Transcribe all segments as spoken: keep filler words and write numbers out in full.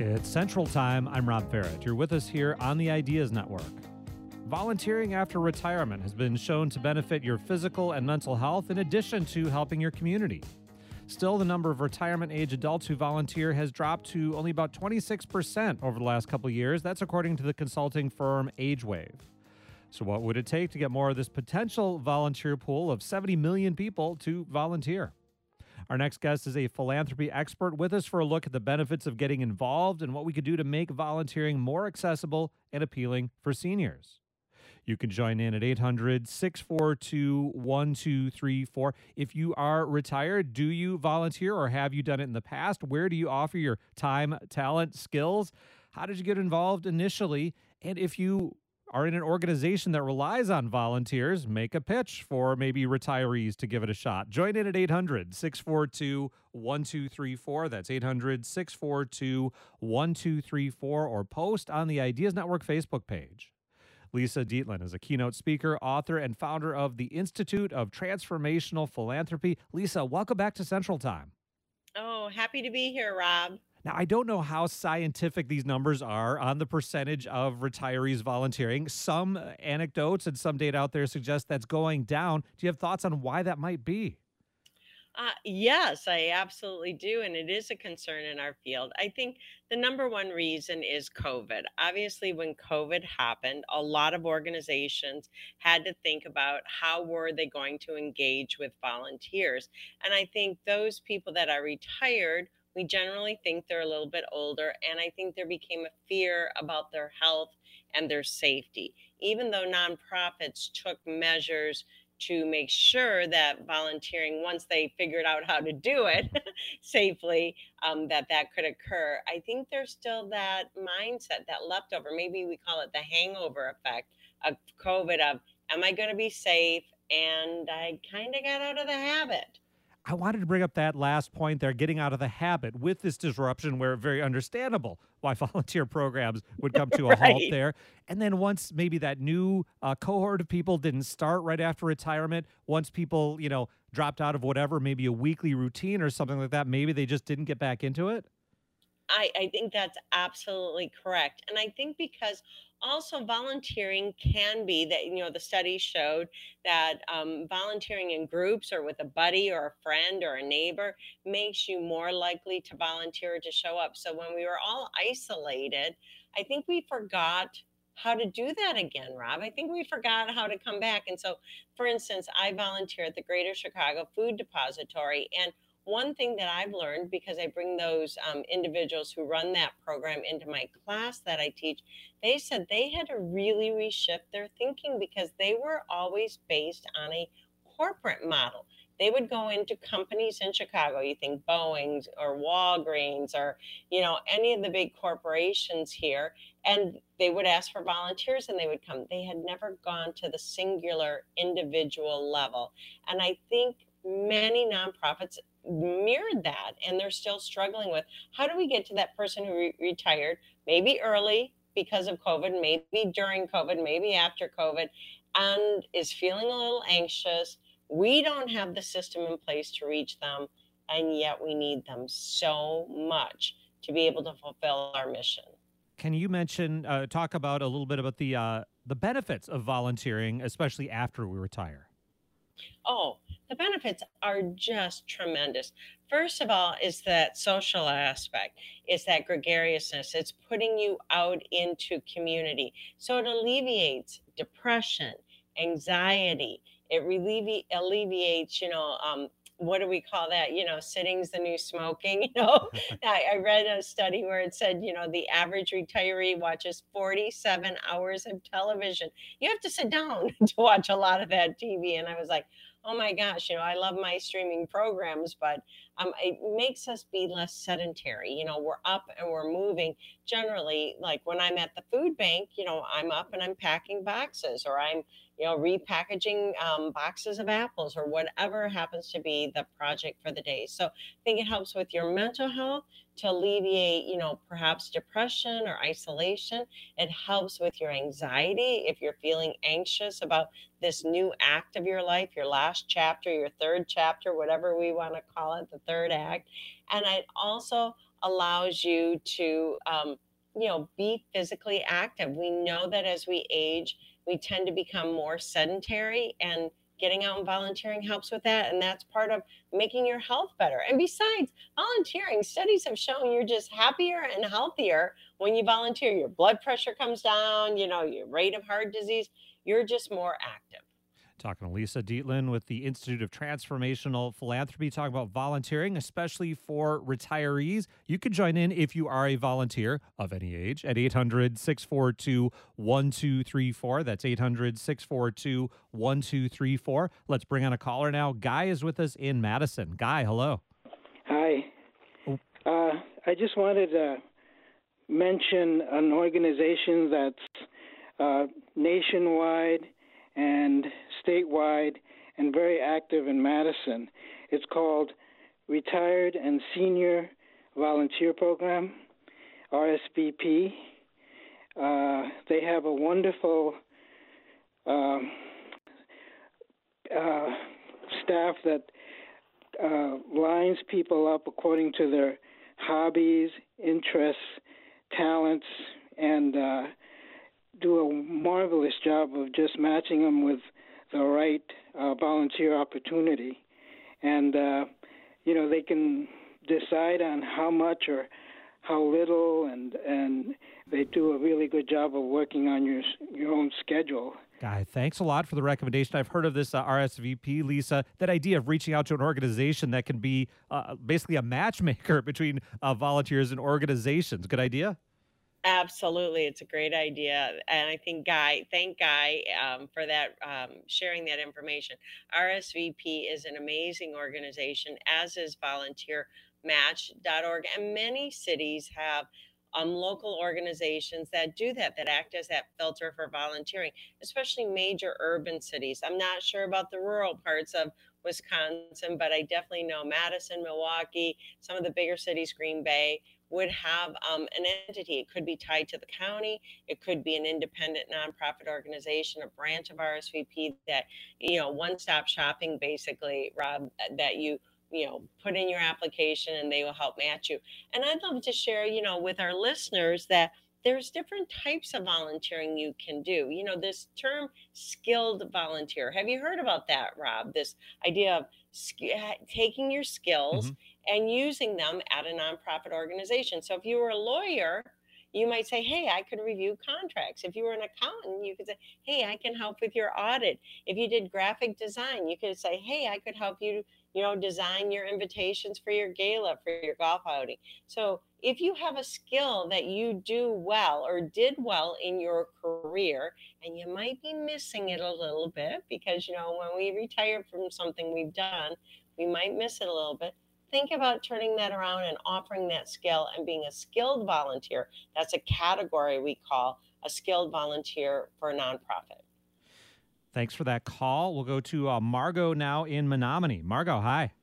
It's Central Time. I'm Rob Farrett. You're with us here on the Ideas Network. Volunteering after retirement has been shown to benefit your physical and mental health in addition to helping your community. Still, the number of retirement age adults who volunteer has dropped to only about twenty-six percent over the last couple of years. That's according to the consulting firm AgeWave. So what would it take to get more of this potential volunteer pool of seventy million people to volunteer? Our next guest is a philanthropy expert with us for a look at the benefits of getting involved and what we could do to make volunteering more accessible and appealing for seniors. You can join in at eight hundred, six four two, one two three four. If you are retired, do you volunteer or have you done it in the past? Where do you offer your time, talent, skills? How did you get involved initially? And if you are in an organization that relies on volunteers, make a pitch for maybe retirees to give it a shot. Join in at eight hundred, six four two, one two three four. That's eight hundred, six four two, one two three four, or post on the Ideas Network Facebook page. Lisa Dietland is a keynote speaker, author, and founder of the Institute of Transformational Philanthropy. Lisa, welcome back to Central Time. Oh, happy to be here, Rob. Now, I don't know how scientific these numbers are on the percentage of retirees volunteering. Some anecdotes and some data out there suggest that's going down. Do you have thoughts on why that might be? Uh, yes, I absolutely do. And it is a concern in our field. I think the number one reason is COVID. Obviously, when COVID happened, a lot of organizations had to think about how were they going to engage with volunteers. And I think those people that are retired, we generally think they're a little bit older. And I think there became a fear about their health and their safety. Even though nonprofits took measures to make sure that volunteering, once they figured out how to do it safely, um, that that could occur. I think there's still that mindset, that leftover, maybe we call it the hangover effect of COVID of, am I going to be safe? And I kind of got out of the habit. I wanted to bring up that last point there, getting out of the habit with this disruption where very understandable why volunteer programs would come to a Right. halt there. And then once maybe that new uh, cohort of people didn't start right after retirement, once people, you know, dropped out of whatever, maybe a weekly routine or something like that, maybe they just didn't get back into it. I, I think that's absolutely correct. And I think because also volunteering can be that, you know, the study showed that um, volunteering in groups or with a buddy or a friend or a neighbor makes you more likely to volunteer or to show up. So when we were all isolated, I think we forgot how to do that again, Rob. I think we forgot how to come back. And so, for instance, I volunteer at the Greater Chicago Food Depository. And one thing that I've learned, because I bring those um, individuals who run that program into my class that I teach, they said they had to really reshift their thinking because they were always based on a corporate model. They would go into companies in Chicago, you think Boeing or Walgreens or, you know, any of the big corporations here, and they would ask for volunteers and they would come. They had never gone to the singular individual level. And I think many nonprofits mirrored that, and they're still struggling with how do we get to that person who re- retired, maybe early because of COVID, maybe during COVID, maybe after COVID, and is feeling a little anxious. We don't have the system in place to reach them, and yet we need them so much to be able to fulfill our mission. Can you mention, uh, talk about a little bit about the uh, the benefits of volunteering, especially after we retire? Oh, the benefits are just tremendous. First of all, is that social aspect, is that gregariousness. It's putting you out into community. So it alleviates depression, anxiety. It allevi- alleviates, you know, um, what do we call that? You know, sitting's the new smoking. You know, I, I read a study where it said, you know, the average retiree watches forty-seven hours of television. You have to sit down to watch a lot of that T V. And I was like, oh my gosh, you know, I love my streaming programs, but um, it makes us be less sedentary. You know, we're up and we're moving. Generally, like when I'm at the food bank, you know, I'm up and I'm packing boxes, or I'm, you know, repackaging um, boxes of apples, or whatever happens to be the project for the day. So I think it helps with your mental health to alleviate, you know, perhaps depression or isolation. It helps with your anxiety if you're feeling anxious about this new act of your life, your last chapter, your third chapter, whatever we want to call it, the third act. And it also allows you to, um, you know, be physically active. We know that as we age, we tend to become more sedentary, and getting out and volunteering helps with that. And that's part of making your health better. And besides, volunteering, studies have shown you're just happier and healthier when you volunteer. Your blood pressure comes down, you know, your rate of heart disease, you're just more active. Talking to Lisa Dietland with the Institute of Transformational Philanthropy, talking about volunteering, especially for retirees. You can join in if you are a volunteer of any age at eight hundred, six four two, one two three four. That's eight hundred, six four two, one two three four. Let's bring on a caller now. Guy is with us in Madison. Guy, hello. Hi. Oh. Uh, I just wanted to mention an organization that's uh, nationwide and statewide and very active in Madison. It's called Retired and Senior Volunteer Program, R S V P. Uh, they have a wonderful uh, uh, staff that uh, lines people up according to their hobbies, interests, talents, and uh, do a marvelous job of just matching them with the right uh, volunteer opportunity. And, uh, you know, they can decide on how much or how little, and and they do a really good job of working on your your own schedule. Guy, thanks a lot for the recommendation. I've heard of this uh, R S V P, Lisa, that idea of reaching out to an organization that can be uh, basically a matchmaker between uh, volunteers and organizations. Good idea? Absolutely. It's a great idea. And I think Guy, thank Guy um, for that, um, sharing that information. R S V P is an amazing organization, as is volunteer match dot org. And many cities have um, local organizations that do that, that act as that filter for volunteering, especially major urban cities. I'm not sure about the rural parts of Wisconsin, but I definitely know Madison, Milwaukee, some of the bigger cities, Green Bay, would have um, an entity. It could be tied to the county. It could be an independent nonprofit organization, a branch of R S V P that, you know, one-stop shopping, basically, Rob, that you, you know, put in your application and they will help match you. And I'd love to share, you know, with our listeners that there's different types of volunteering you can do. You know, this term skilled volunteer. Have you heard about that, Rob? This idea of sk- taking your skills Mm-hmm. and using them at a nonprofit organization. So if you were a lawyer, you might say, hey, I could review contracts. If you were an accountant, you could say, hey, I can help with your audit. If you did graphic design, you could say, hey, I could help you, you know, design your invitations for your gala, for your golf outing. So if you have a skill that you do well or did well in your career, and you might be missing it a little bit because, you know, when we retire from something we've done, we might miss it a little bit. Think about turning that around and offering that skill and being a skilled volunteer. That's a category we call a skilled volunteer for a nonprofit. Thanks for that call. We'll go to uh, Margot now in Menominee. Margot, hi.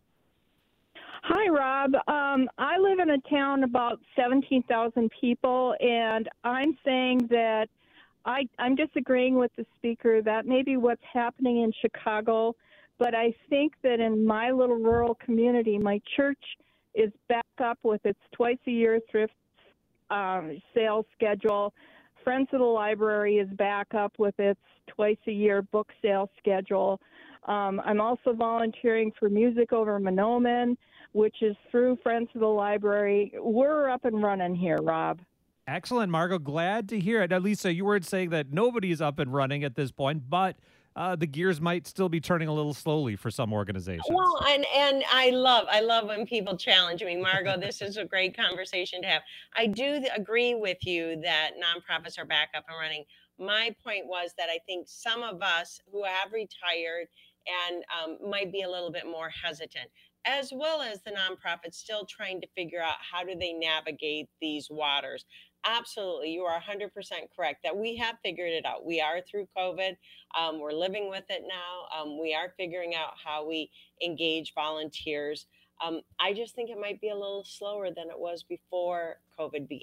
Hi, Rob. Um, I live in a town about seventeen thousand people, and I'm saying that I, I'm disagreeing with the speaker that maybe what's happening in Chicago, but I think that in my little rural community, my church is back up with its twice-a-year thrift um, sales schedule. Friends of the Library is back up with its twice-a-year book sale schedule. Um, I'm also volunteering for Music Over Monoman, which is through Friends of the Library. We're up and running here, Rob. Excellent, Margot. Glad to hear it. Now, Lisa, you weren't saying that nobody's up and running at this point, but uh, the gears might still be turning a little slowly for some organizations. Well, and and I love I love when people challenge me, Margot. This is a great conversation to have. I do th- agree with you that nonprofits are back up and running. My point was that I think some of us who have retired and um, might be a little bit more hesitant, as well as the nonprofits still trying to figure out how do they navigate these waters. Absolutely, you are one hundred percent correct that we have figured it out. We are through COVID. Um, we're living with it now. Um, we are figuring out how we engage volunteers. Um, I just think it might be a little slower than it was before COVID began.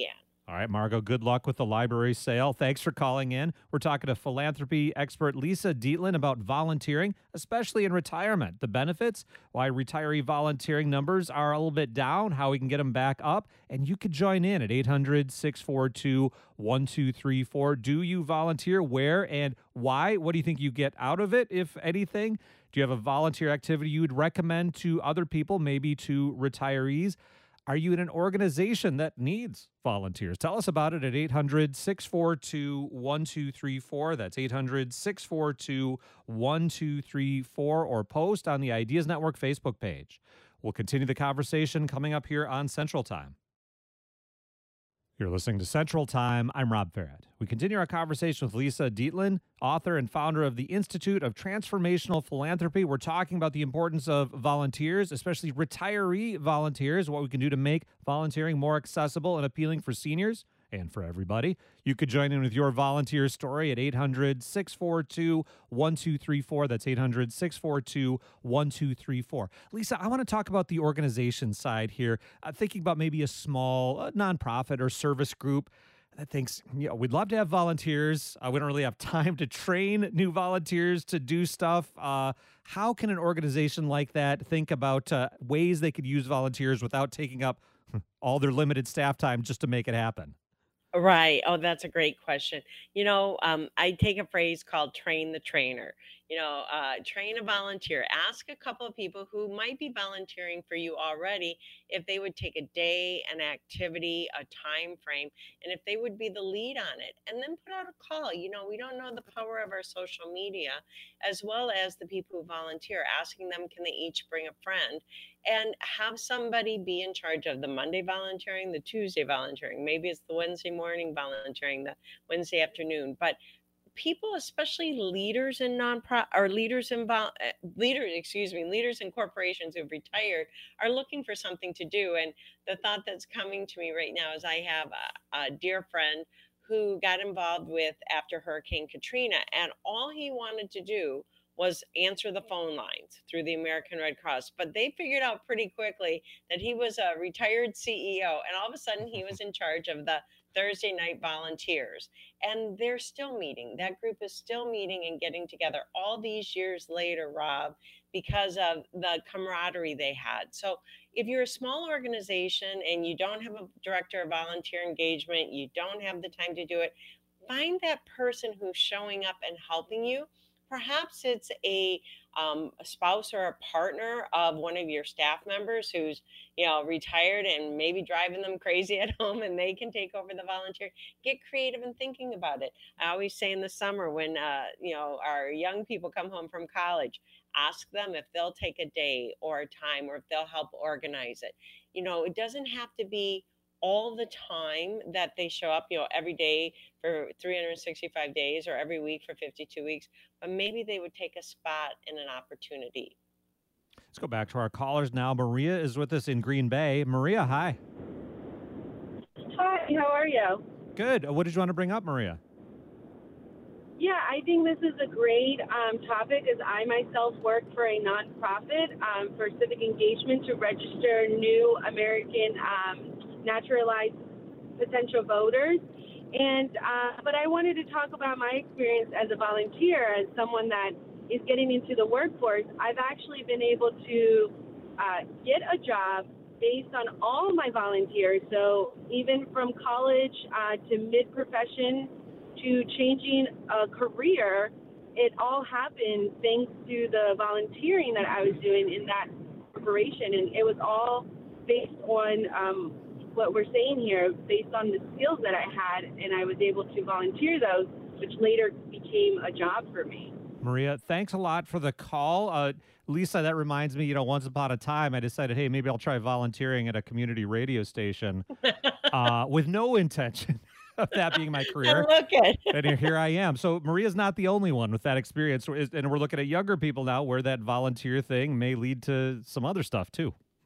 All right, Margot, good luck with the library sale. Thanks for calling in. We're talking to philanthropy expert Lisa Dietland about volunteering, especially in retirement, the benefits, why retiree volunteering numbers are a little bit down, how we can get them back up. And you could join in at eight hundred, six four two, one two three four. Do you volunteer? Where and why? What do you think you get out of it, if anything? Do you have a volunteer activity you would recommend to other people, maybe to retirees? Are you in an organization that needs volunteers? Tell us about it at eight hundred, six four two, one two three four. That's eight hundred, six four two, one two three four, or post on the Ideas Network Facebook page. We'll continue the conversation coming up here on Central Time. You're listening to Central Time. I'm Rob Farrett. We continue our conversation with Lisa Dietland, author and founder of the Institute of Transformational Philanthropy. We're talking about the importance of volunteers, especially retiree volunteers, what we can do to make volunteering more accessible and appealing for seniors and for everybody. You could join in with your volunteer story at eight hundred, six four two, one two three four. That's eight hundred, six four two, one two three four. Lisa, I want to talk about the organization side here, uh, thinking about maybe a small uh, nonprofit or service group that thinks, you know, we'd love to have volunteers. Uh, we don't really have time to train new volunteers to do stuff. Uh, how can an organization like that think about uh, ways they could use volunteers without taking up all their limited staff time just to make it happen? Right. Oh, that's a great question. You know, um, I take a phrase called train the trainer. You know, uh, train a volunteer. Ask a couple of people who might be volunteering for you already if they would take a day, an activity, a time frame, and if they would be the lead on it. And then put out a call. You know, we don't know the power of our social media, as well as the people who volunteer, asking them, can they each bring a friend? And have somebody be in charge of the Monday volunteering, the Tuesday volunteering. Maybe it's the Wednesday morning volunteering, the Wednesday afternoon. But people, especially leaders in nonprofit or leaders in vol- uh, leaders, excuse me, leaders in corporations who've retired are looking for something to do. And the thought that's coming to me right now is I have a, a dear friend who got involved with after Hurricane Katrina, and all he wanted to do was answer the phone lines through the American Red Cross. But they figured out pretty quickly that he was a retired C E O, and all of a sudden he was in charge of the Thursday night volunteers. And they're still meeting. That group is still meeting and getting together all these years later, Rob, because of the camaraderie they had. So if you're a small organization and you don't have a director of volunteer engagement, you don't have the time to do it, find that person who's showing up and helping you. Perhaps it's a, um, a spouse or a partner of one of your staff members who's, you know, retired and maybe driving them crazy at home, and they can take over the volunteer. Get creative in thinking about it. I always say in the summer when, uh, you know, our young people come home from college, ask them if they'll take a day or a time, or if they'll help organize it. You know, it doesn't have to be all the time that they show up, you know, every day for three hundred sixty-five days, or every week for fifty-two weeks, but maybe they would take a spot in an opportunity. Let's go back to our callers now. Maria is with us in Green Bay. Maria, hi. Hi, how are you? Good. What did you want to bring up, Maria? Yeah, I think this is a great um, topic, as I myself work for a nonprofit um, for civic engagement to register new American um, naturalized potential voters. And uh, but I wanted to talk about my experience as a volunteer, as someone that is getting into the workforce. I've actually been able to uh, get a job based on all my volunteers. So even from college uh, to mid-profession to changing a career, it all happened thanks to the volunteering that I was doing in that corporation. And it was all based on um, what we're saying here, based on the skills that I had, and I was able to volunteer those, which later became a job for me. Maria, thanks a lot for the call. Uh, Lisa, that reminds me, you know, once upon a time, I decided, hey, maybe I'll try volunteering at a community radio station uh, with no intention of that being my career. Look at And here I am. So Maria's not the only one with that experience. And we're looking at younger people now where that volunteer thing may lead to some other stuff too.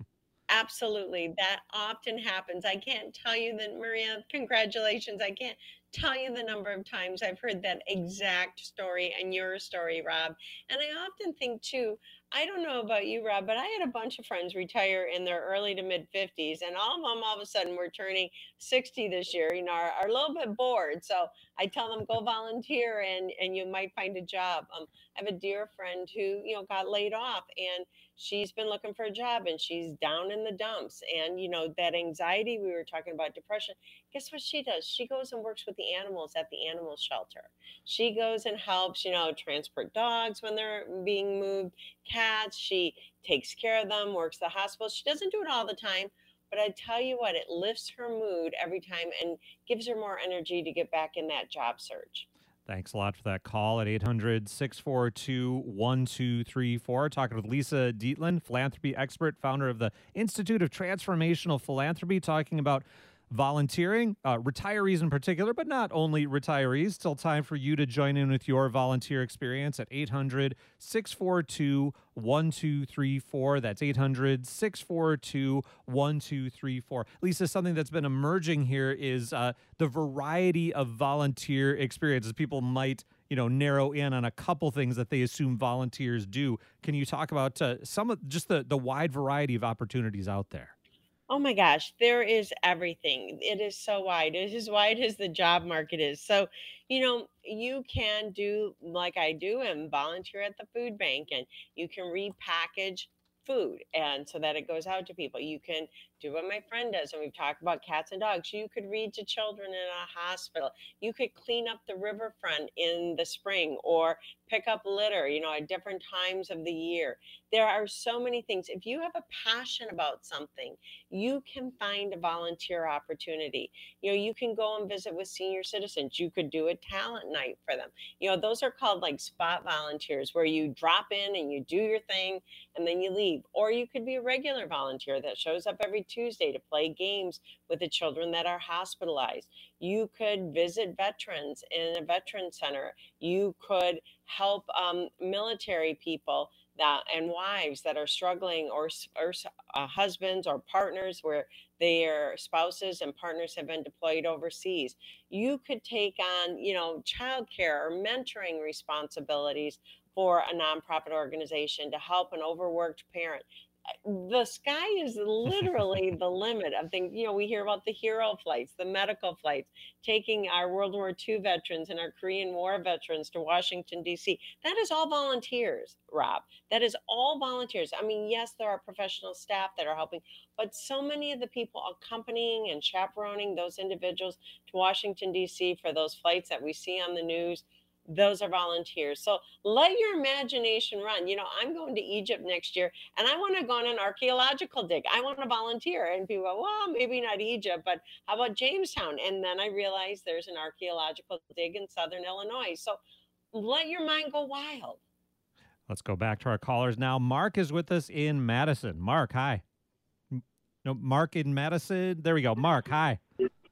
Absolutely. That often happens. I can't tell you that, Maria, congratulations. I can't tell you the number of times I've heard that exact story and your story, Rob. And I often think, too, I don't know about you, Rob, but I had a bunch of friends retire in their early to mid fifties, and all of them all of a sudden were turning sixty this year, you know, are, are a little bit bored. So I tell them, go volunteer and, and you might find a job. Um, I have a dear friend who, you know, got laid off, and she's been looking for a job and she's down in the dumps. And, you know, that anxiety, we were talking about depression. Guess what she does? She goes and works with the animals at the animal shelter. She goes and helps, you know, transport dogs when they're being moved, cats. She takes care of them, works the hospital. She doesn't do it all the time, but I tell you what, it lifts her mood every time and gives her more energy to get back in that job search. Thanks a lot for that call at eight hundred, six four two, one two three four. Talking with Lisa Dietland, philanthropy expert, founder of the Institute of Transformational Philanthropy, talking about volunteering, uh, retirees in particular, but not only retirees. Still time for you to join in with your volunteer experience at eight hundred, six four two, one two three four. That's eight hundred, six four two, one two three four. Lisa, something that's been emerging here is uh, the variety of volunteer experiences. People might, you know, narrow in on a couple things that they assume volunteers do. Can you talk about uh, some of just the, the wide variety of opportunities out there? Oh my gosh, there is everything. It is so wide. It is as wide as the job market is. So, you know, you can do like I do and volunteer at the food bank, and you can repackage food and so that it goes out to people. You can do what my friend does, and we've talked about cats and dogs. You could read to children in a hospital. You could clean up the riverfront in the spring or pick up litter, you know, at different times of the year. There are so many things. If you have a passion about something, you can find a volunteer opportunity. You know, you can go and visit with senior citizens. You could do a talent night for them. You know, those are called like spot volunteers, where you drop in and you do your thing and then you leave. Or you could be a regular volunteer that shows up every Tuesday to play games with the children that are hospitalized. You could visit veterans in a veteran center. You could help um, military people that and wives that are struggling, or, or uh, husbands or partners where their spouses and partners have been deployed overseas. You could take on, you know, childcare or mentoring responsibilities for a nonprofit organization to help an overworked parent. The sky is literally the limit of things. You know, we hear about the hero flights, the medical flights, taking our World War Two veterans and our Korean War veterans to Washington, D C. That is all volunteers, Rob. That is all volunteers. I mean, yes, there are professional staff that are helping, but so many of the people accompanying and chaperoning those individuals to Washington, D C for those flights that we see on the news, those are volunteers. So let your imagination run. You know, I'm going to Egypt next year, and I want to go on an archaeological dig. I want to volunteer. And people go, well, maybe not Egypt, but how about Jamestown? And then I realized there's an archaeological dig in southern Illinois. So let your mind go wild. Let's go back to our callers now. Mark is with us in Madison. Mark, hi. No, Mark in Madison. There we go. Mark, hi.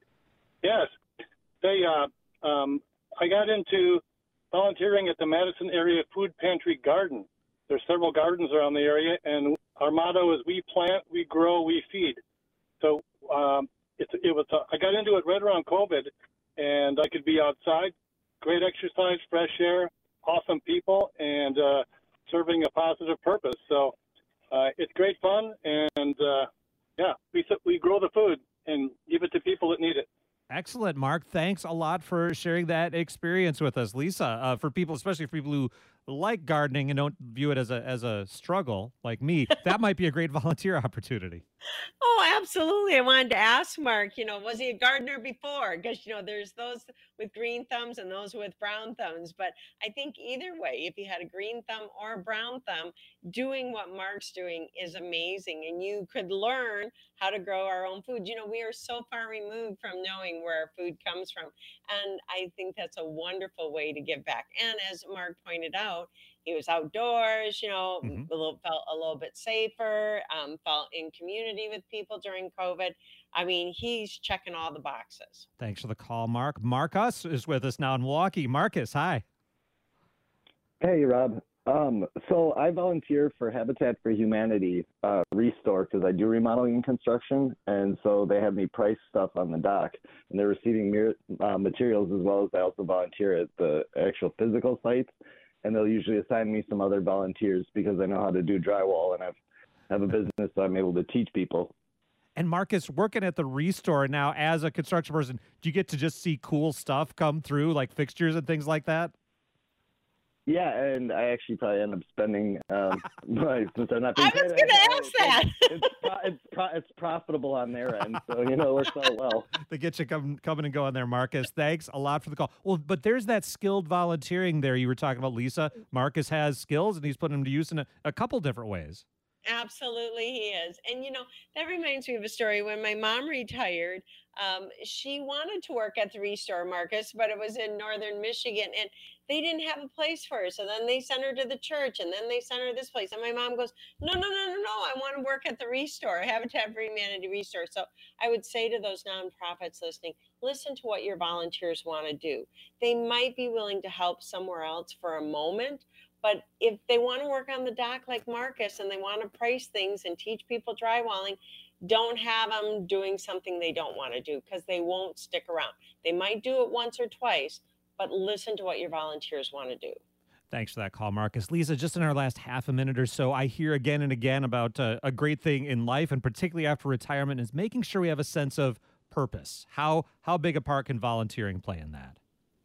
Yes. They, uh, um, I got into volunteering at the Madison Area Food Pantry Garden. There's several gardens around the area, and our motto is we plant, we grow, we feed. So um, it, it was. Uh, I got into it right around COVID, and I could be outside, great exercise, fresh air, awesome people, and uh, serving a positive purpose. So uh, it's great fun, and uh, yeah, we we grow the food and give it to people that need it. Excellent, Mark. Thanks a lot for sharing that experience with us. Lisa, uh, for people, especially for people who like gardening and don't view it as a as a struggle like me, that might be a great volunteer opportunity. Oh, absolutely. I wanted to ask Mark, you know, was he a gardener before? Because, you know, there's those with green thumbs and those with brown thumbs. But I think either way, if you had a green thumb or a brown thumb, doing what Mark's doing is amazing. And you could learn how to grow our own food. You know, we are so far removed from knowing where our food comes from. And I think that's a wonderful way to give back. And as Mark pointed out, he was outdoors, you know, Mm-hmm. a little, felt a little bit safer, um, felt in community with people during COVID. I mean, he's checking all the boxes. Thanks for the call, Mark. Marcus is with us now in Milwaukee. Marcus, hi. Hey, Rob. Um, so I volunteer for Habitat for Humanity uh, Restore because I do remodeling and construction, and so they have me price stuff on the dock, and they're receiving mir- uh, materials as well as I also volunteer at the actual physical sites, and they'll usually assign me some other volunteers because I know how to do drywall and I've have a business, so I'm able to teach people. And Marcus, working at the Restore now as a construction person, do you get to just see cool stuff come through, like fixtures and things like that? Yeah, and I actually probably end up spending, um, right, since I'm not being I was going to ask that. It's, pro- it's, pro- it's profitable on their end, so, you know, it works out well. They get you come, coming and going there, Marcus. Thanks a lot for the call. Well, but there's that skilled volunteering there you were talking about, Lisa. Marcus has skills, and he's putting them to use in a, a couple different ways. Absolutely, he is. And, you know, that reminds me of a story. When my mom retired, um, she wanted to work at the Restore, Marcus, but it was in northern Michigan, and they didn't have a place for her. So then they sent her to the church, and then they sent her this place. And my mom goes, no, no, no, no, no. I want to work at the Restore, Habitat for Humanity Restore. So I would say to those nonprofits listening, listen to what your volunteers want to do. They might be willing to help somewhere else for a moment, but if they want to work on the dock like Marcus and they want to price things and teach people drywalling, don't have them doing something they don't want to do because they won't stick around. They might do it once or twice, but listen to what your volunteers want to do. Thanks for that call, Marcus. Lisa, just in our last half a minute or so, I hear again and again about uh, a great thing in life, and particularly after retirement, is making sure we have a sense of purpose. How, how big a part can volunteering play in that?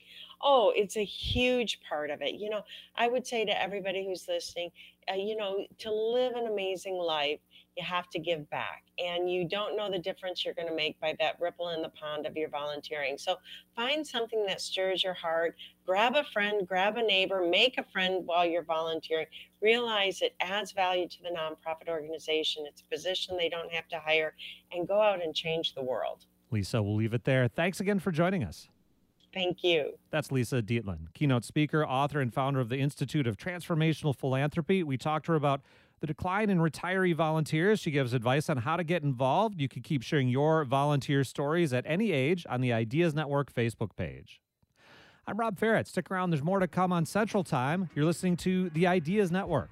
Oh, it's a huge part of it. You know, I would say to everybody who's listening, uh, you know, to live an amazing life, you have to give back. And you don't know the difference you're going to make by that ripple in the pond of your volunteering. So find something that stirs your heart. Grab a friend, grab a neighbor, make a friend while you're volunteering. Realize it adds value to the nonprofit organization. It's a position they don't have to hire, and go out and change the world. Lisa, we'll leave it there. Thanks again for joining us. Thank you. That's Lisa Dietland, keynote speaker, author, and founder of the Institute of Transformational Philanthropy. We talked to her about the decline in retiree volunteers. She gives advice on how to get involved. You can keep sharing your volunteer stories at any age on the Ideas Network Facebook page. I'm Rob Ferret. Stick around. There's more to come on Central Time. You're listening to the Ideas Network.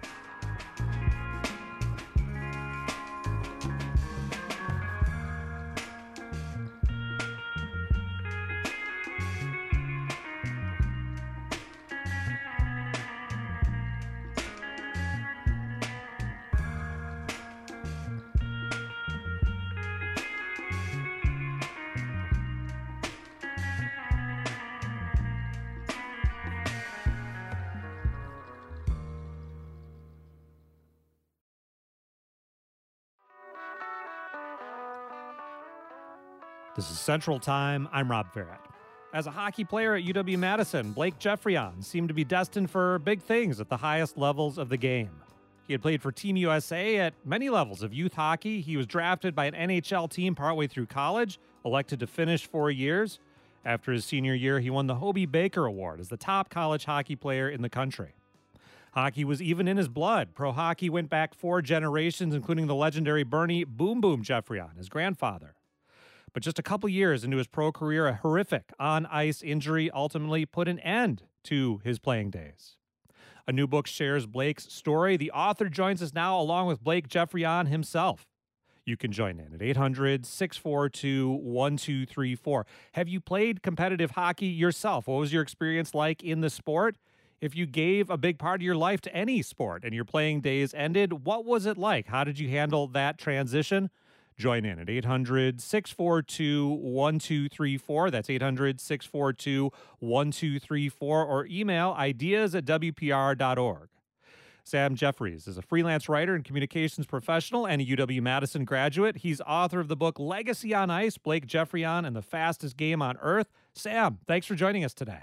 This is Central Time. I'm Rob Ferret. As a hockey player at U W-Madison, Blake Geoffrion seemed to be destined for big things at the highest levels of the game. He had played for Team U S A at many levels of youth hockey. He was drafted by an N H L team partway through college, elected to finish four years. After his senior year, he won the Hobey Baker Award as the top college hockey player in the country. Hockey was even in his blood. Pro hockey went back four generations, including the legendary Bernie Boom Boom Geoffrion, his grandfather. But just a couple years into his pro career, a horrific on-ice injury ultimately put an end to his playing days. A new book shares Blake's story. The author joins us now along with Blake Geoffrion himself. You can join in at eight hundred, six four two, one two three four. Have you played competitive hockey yourself? What was your experience like in the sport? If you gave a big part of your life to any sport and your playing days ended, what was it like? How did you handle that transition? Join in at eight hundred, six four two, one two three four. That's eight hundred, six four two, one two three four, or email ideas at w p r dot org. Sam Jeffries is a freelance writer and communications professional and a U W-Madison graduate. He's author of the book Legacy on Ice, Blake Geoffrion and the Fastest Game on Earth. Sam, thanks for joining us today.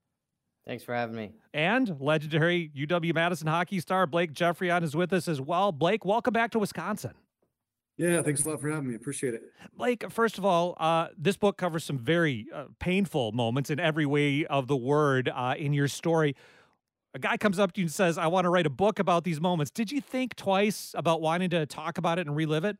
Thanks for having me. And legendary U W-Madison hockey star Blake Geoffrion is with us as well. Blake, welcome back to Wisconsin. Yeah, thanks a lot for having me. Appreciate it. Blake, first of all, uh, this book covers some very uh, painful moments in every way of the word uh, in your story. A guy comes up to you and says, I want to write a book about these moments. Did you think twice about wanting to talk about it and relive it?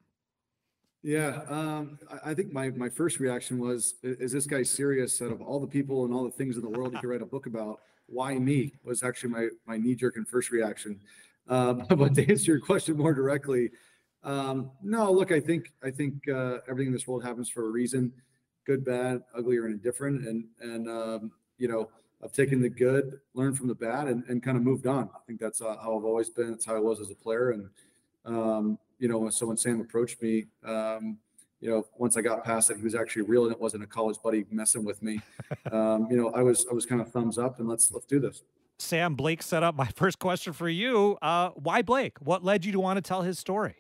Yeah, um, I, I think my, my first reaction was, is this guy serious? Out of all the people and all the things in the world he could write a book about, why me was actually my, my knee jerk and first reaction. Um, but to answer your question more directly, um, no, look, I think, I think, uh, everything in this world happens for a reason, good, bad, ugly, or indifferent. And, and, um, you know, I've taken the good, learned from the bad, and, and kind of moved on. I think that's uh, how I've always been. It's how I was as a player. And, um, you know, so when Sam approached me, um, you know, once I got past it, he was actually real and it wasn't a college buddy messing with me. Um, you know, I was, I was kind of thumbs up and let's, let's do this. Sam, Blake set up my first question for you. Uh, why Blake? What led you to want to tell his story?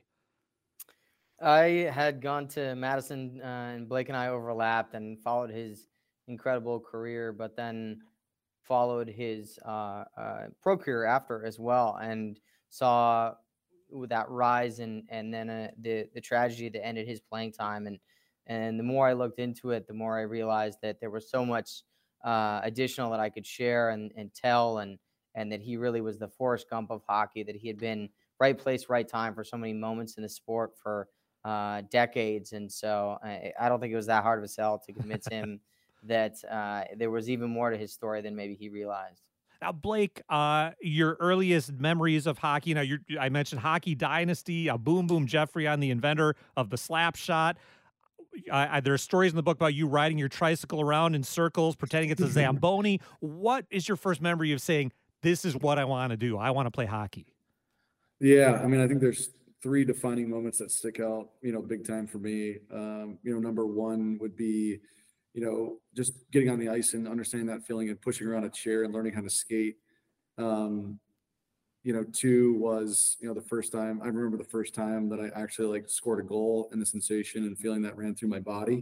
I had gone to Madison, uh, and Blake and I overlapped and followed his incredible career, but then followed his uh, uh, pro career after as well, and saw that rise and and then uh, the the tragedy that ended his playing time. And and the more I looked into it, the more I realized that there was so much uh, additional that I could share and and tell, and and that he really was the Forrest Gump of hockey. That he had been right place, right time for so many moments in the sport for uh, decades. And so I, I don't think it was that hard of a sell to convince him that uh, there was even more to his story than maybe he realized. Now, Blake, uh, your earliest memories of hockey. Now, you're, I mentioned Hockey Dynasty, uh, Boom Boom Geoffrion, the inventor of the slap shot. I, I, there are stories in the book about you riding your tricycle around in circles, pretending it's a Zamboni. What is your first memory of saying, this is what I want to do? I want to play hockey. Yeah, I mean, I think there's three defining moments that stick out, you know, big time for me. Um, you know, number one would be, you know, just getting on the ice and understanding that feeling and pushing around a chair and learning how to skate. Um, you know, two was, you know, the first time, I remember the first time that I actually like scored a goal and the sensation and feeling that ran through my body.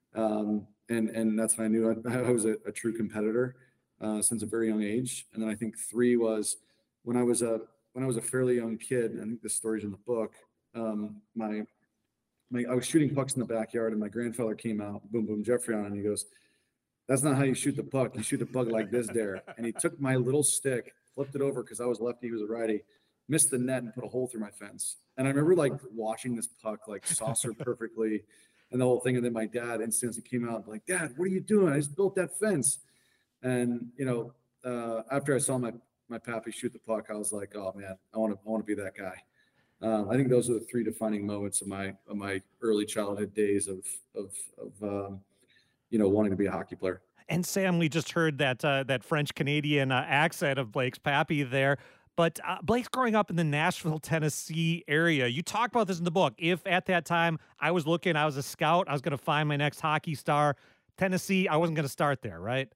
Um, and, and that's when I knew I, I was a, a true competitor uh, since a very young age. And then I think three was when I was a, when I was a fairly young kid, and I think this story's in the book, um, my, my, I was shooting pucks in the backyard and my grandfather came out, Boom Boom Geoffrion, and he goes, that's not how you shoot the puck. You shoot the puck like this there. And he took my little stick, flipped it over because I was lefty, he was a righty, missed the net and put a hole through my fence. And I remember like watching this puck like saucer perfectly and the whole thing. And then my dad instantly came out like, Dad, what are you doing? I just built that fence. And, you know, uh, after I saw my, my pappy shoot the puck, I was like, oh man, I want to, I want to be that guy. Um, I think those are the three defining moments of my, of my early childhood days of, of, of, um, you know, wanting to be a hockey player. And Sam, we just heard that uh, that French Canadian uh, accent of Blake's pappy there. But uh, Blake's growing up in the Nashville, Tennessee area. You talk about this in the book. If at that time I was looking, I was a scout, I was going to find my next hockey star, Tennessee, I wasn't going to start there, right?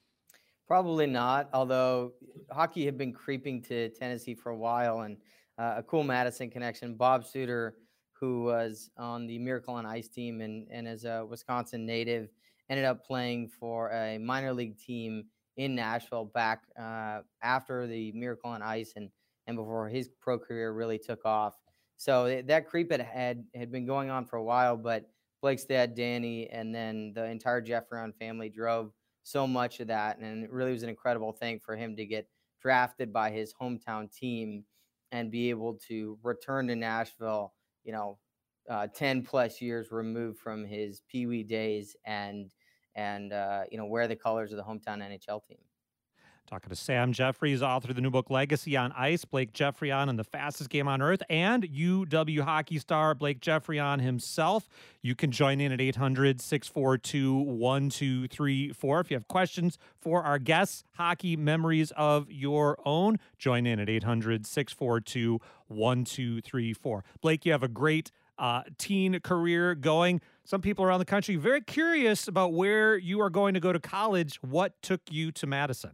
Probably not, although hockey had been creeping to Tennessee for a while, and uh, a cool Madison connection. Bob Suter, who was on the Miracle on Ice team and, and is a Wisconsin native, ended up playing for a minor league team in Nashville back uh, after the Miracle on Ice and, and before his pro career really took off. So that creep had, had, had been going on for a while, but Blake's dad, Danny, and then the entire Geoffrion family drove so much of that. And it really was an incredible thing for him to get drafted by his hometown team and be able to return to Nashville, you know, uh, ten plus years removed from his Pee Wee days and, and uh, you know, wear the colors of the hometown N H L team. Talking to Sam Jeffries, author of the new book, Legacy on Ice, Blake Geoffrion and the Fastest Game on Earth, and U W hockey star Blake Geoffrion himself. You can join in at eight hundred, six four two, one two three four. If you have questions for our guests, hockey memories of your own, join in at eight hundred, six four two, one two three four. Blake, you have a great uh, teen career going. Some people around the country very curious about where you are going to go to college. What took you to Madison?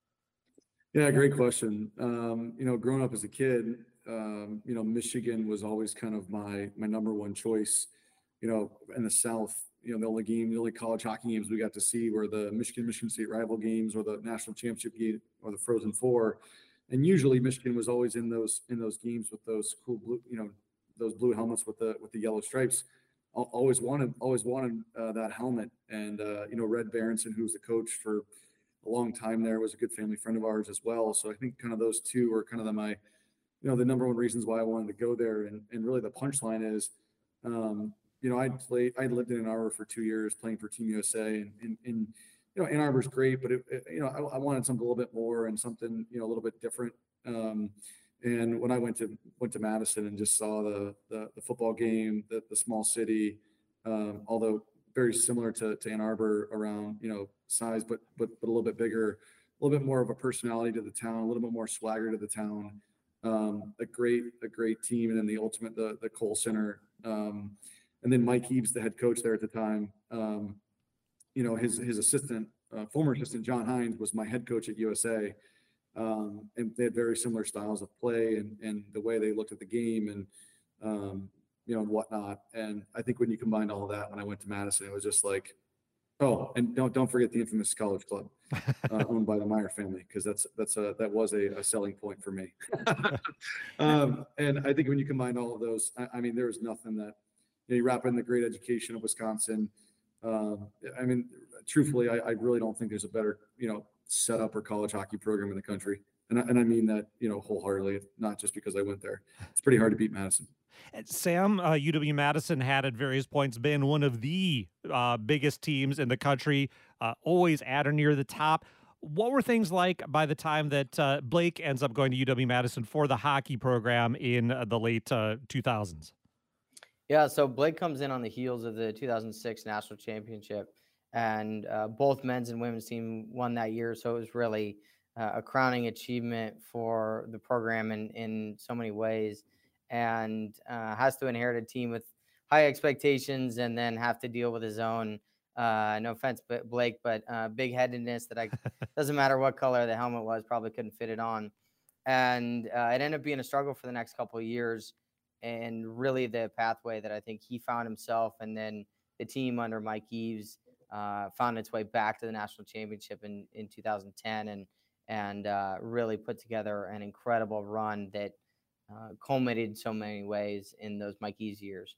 Yeah, great question. Um, you know, growing up as a kid, um, you know, Michigan was always kind of my my number one choice. You know, in the South, you know, the only game, the only college hockey games we got to see were the Michigan Michigan State rival games or the national championship game or the Frozen Four, and usually Michigan was always in those in those games with those cool blue, you know, those blue helmets with the with the yellow stripes. Always wanted always wanted uh, that helmet, and uh, you know, Red Berenson, who was the coach for a long time there, was a good family friend of ours as well. So I think kind of those two were kind of the, my, you know, the number one reasons why I wanted to go there. And and really the punchline is, um, you know, I'd played, I'd lived in Ann Arbor for two years playing for Team U S A, and, and, and you know, Ann Arbor's great, but it, it, you know, I, I wanted something a little bit more and something, you know, a little bit different. Um, and when I went to went to Madison and just saw the the, the football game, the, the small city, um, although very similar to, to Ann Arbor around, you know, size, but but but a little bit bigger, a little bit more of a personality to the town, a little bit more swagger to the town. Um, a great a great team, and then the ultimate the the Kohl Center, um, and then Mike Eves, the head coach there at the time. Um, you know, his his assistant, uh, former assistant John Hines, was my head coach at U S A, um, and they had very similar styles of play and and the way they looked at the game and um, you know and whatnot. And I think when you combined all of that, when I went to Madison, it was just like, oh, and don't don't forget the infamous college club uh, owned by the Meyer family, because that's that's a that was a, a selling point for me. um, and I think when you combine all of those, I, I mean, there was nothing that you know, you wrap in the great education of Wisconsin. Um, I mean, truthfully, I, I really don't think there's a better, you know, setup or college hockey program in the country. And I, and I mean that, you know, wholeheartedly, not just because I went there. It's pretty hard to beat Madison. Sam, uh, U W Madison had at various points been one of the uh, biggest teams in the country, uh, always at or near the top. What were things like by the time that uh, Blake ends up going to U W Madison for the hockey program in uh, the late uh, two thousands? Yeah, so Blake comes in on the heels of the two thousand six national championship, and uh, both men's and women's team won that year. So it was really uh, a crowning achievement for the program in, in so many ways, and uh, has to inherit a team with high expectations and then have to deal with his own, uh, no offense, but Blake, but uh, big-headedness that I doesn't matter what color the helmet was, probably couldn't fit it on. And uh, it ended up being a struggle for the next couple of years. And really the pathway that I think he found himself, and then the team under Mike Eves uh, found its way back to the national championship in, in two thousand ten, and and uh, really put together an incredible run that uh, culminated in so many ways in those Mike Eves years.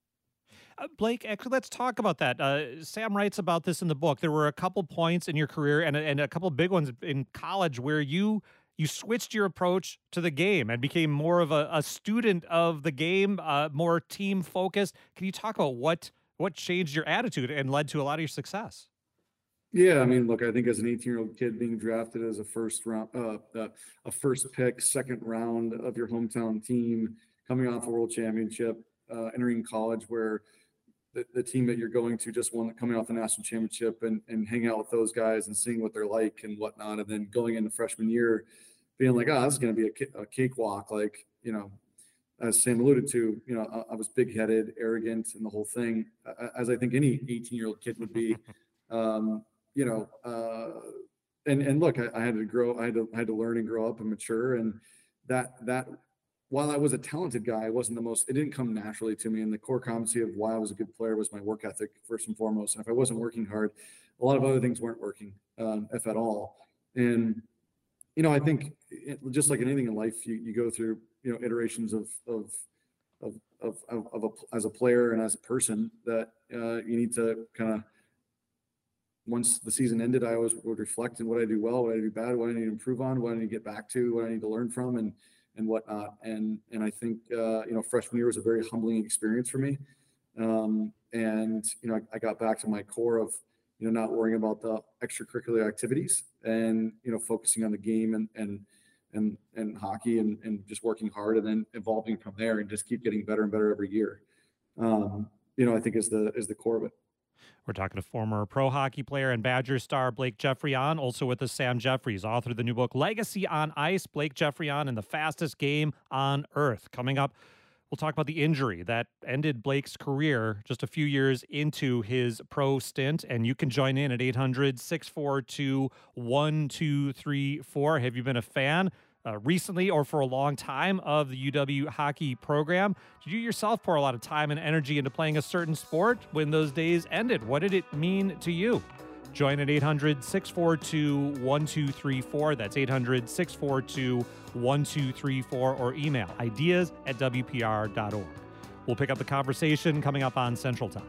Uh, Blake, actually, let's talk about that. Uh, Sam writes about this in the book. There were a couple points in your career and, and a couple big ones in college where you you switched your approach to the game and became more of a, a student of the game, uh, more team focused. Can you talk about what what changed your attitude and led to a lot of your success? Yeah, I mean, look, I think as an eighteen-year-old kid being drafted as a first round, uh, uh, a first pick, second round of your hometown team, coming off a world championship, uh, entering college where the, the team that you're going to just won, coming off the national championship, and and hanging out with those guys and seeing what they're like and whatnot, and then going into freshman year, being like, oh, this is going to be a, a cakewalk. Like, you know, as Sam alluded to, you know, I, I was big-headed, arrogant, and the whole thing, as I think any eighteen-year-old kid would be. Um, you know, uh, and, and look, I, I had to grow, I had to, I had to learn and grow up and mature. And that, that, while I was a talented guy, I wasn't the most, it didn't come naturally to me. And the core competency of why I was a good player was my work ethic, first and foremost. And if I wasn't working hard, a lot of other things weren't working, um, if at all. And, you know, I think it, just like anything in life, you, you go through, you know, iterations of, of, of, of, of, of a, as a player and as a person that uh, you need to kind of, once the season ended, I always would reflect on what I do well, what I do bad, what I need to improve on, what I need to get back to, what I need to learn from, and and whatnot. And and I think uh, you know, freshman year was a very humbling experience for me. Um, and you know, I, I got back to my core of you know not worrying about the extracurricular activities and you know focusing on the game and and and and hockey and and just working hard and then evolving from there and just keep getting better and better every year. Um, you know, I think is the is the core of it. We're talking to former pro hockey player and Badger star Blake Geoffrion, also with us Sam Jeffries, author of the new book, Legacy on Ice, Blake Geoffrion and the Fastest Game on Earth. Coming up, we'll talk about the injury that ended Blake's career just a few years into his pro stint. And you can join in at eight hundred, six four two, one two three four. Have you been a fan Uh, recently or for a long time of the U W hockey program? Did you yourself pour a lot of time and energy into playing a certain sport when those days ended? What did it mean to you? Join at eight hundred, six four two, one two three four. That's eight hundred, six four two, one two three four, or email ideas at W P R dot org. We'll pick up the conversation coming up on Central Time.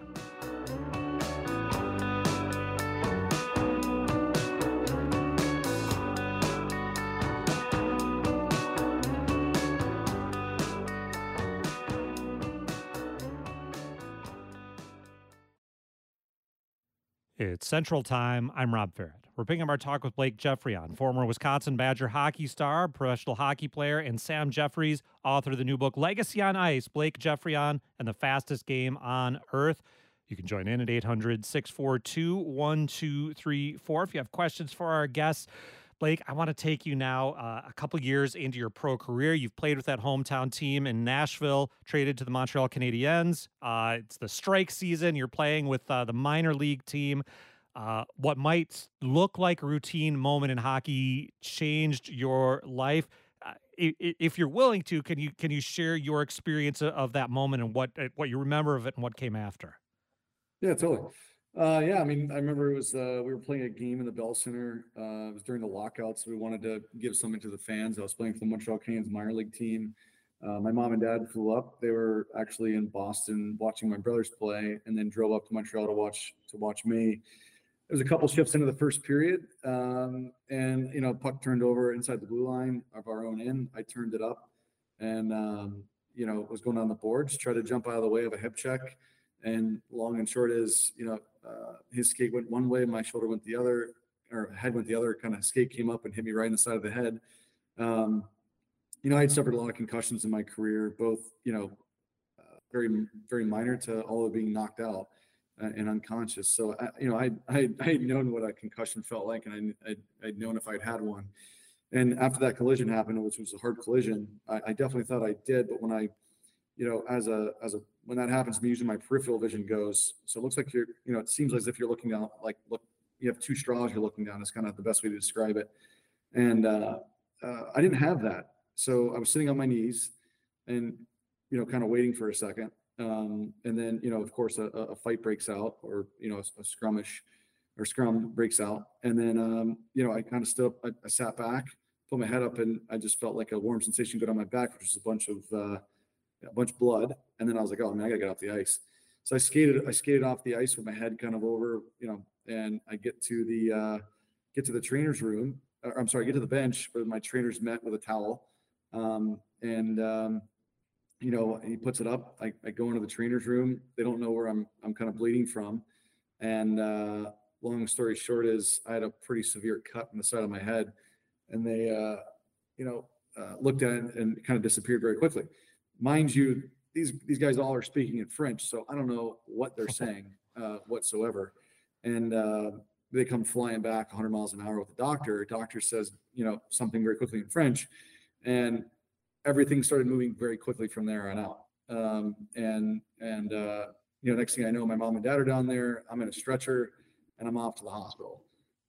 It's Central Time. I'm Rob Farrett. We're picking up our talk with Blake Geoffrion, former Wisconsin Badger hockey star, professional hockey player, and Sam Jeffries, author of the new book, Legacy on Ice, Blake Geoffrion and the Fastest Game on Earth. You can join in at eight hundred, six four two, one two three four if you have questions for our guests. Blake, I want to take you now uh, a couple years into your pro career. You've played with that hometown team in Nashville, traded to the Montreal Canadiens. Uh, it's the strike season. You're playing with uh, the minor league team. Uh, what might look like a routine moment in hockey changed your life. Uh, if, if you're willing to, can you can you share your experience of that moment and what what you remember of it and what came after? Yeah, totally. Uh, yeah, I mean, I remember it was, uh, we were playing a game in the Bell Center. Uh, it was during the lockout, so we wanted to give something to the fans. I was playing for the Montreal Canadiens minor league team. Uh, my mom and dad flew up. They were actually in Boston watching my brothers play, and then drove up to Montreal to watch, to watch me. There was a couple shifts into the first period. Um, and, you know, puck turned over inside the blue line of our own end. I turned it up and, um, you know, was going down the boards, tried to jump out of the way of a hip check. And long and short is, you know, uh, his skate went one way, my shoulder went the other, or head went the other. Kind of skate came up and hit me right in the side of the head. Um, you know, I had suffered a lot of concussions in my career, both, you know, uh, very, very minor to all of being knocked out uh, and unconscious. So, I, you know, I, I, I had known what a concussion felt like, and I, I'd, I'd known if I'd had one. And after that collision happened, which was a hard collision, I, I definitely thought I did. But when I, you know, as a, as a, when that happens to me, usually my peripheral vision goes. So it looks like you're, you know, it seems as if you're looking down, like, look, you have two straws you're looking down. It's kind of the best way to describe it. And uh, uh, I didn't have that. So I was sitting on my knees and, you know, kind of waiting for a second. Um, and then, you know, of course, a, a fight breaks out, or, you know, a, a scrummish or scrum breaks out. And then, um, you know, I kind of stood up, I, I sat back, put my head up, and I just felt like a warm sensation go down my back, which was a bunch of, uh, a bunch of blood. And then I was like, oh man, I gotta get off the ice. So I skated, I skated off the ice with my head kind of over, you know, and I get to the, uh, get to the trainer's room. Or, I'm sorry, get to the bench where my trainers met with a towel. Um, and, um, you know, he puts it up. I, I go into the trainer's room. They don't know where I'm, I'm kind of bleeding from. And, uh, long story short is I had a pretty severe cut on the side of my head, and they, uh, you know, uh, looked at it and kind of disappeared very quickly. Mind you, these these guys all are speaking in French, so I don't know what they're saying uh, whatsoever. And uh, they come flying back one hundred miles an hour with the doctor. Doctor says, you know, something very quickly in French, and everything started moving very quickly from there on out. Um, and and uh, you know, next thing I know, my mom and dad are down there. I'm in a stretcher, and I'm off to the hospital.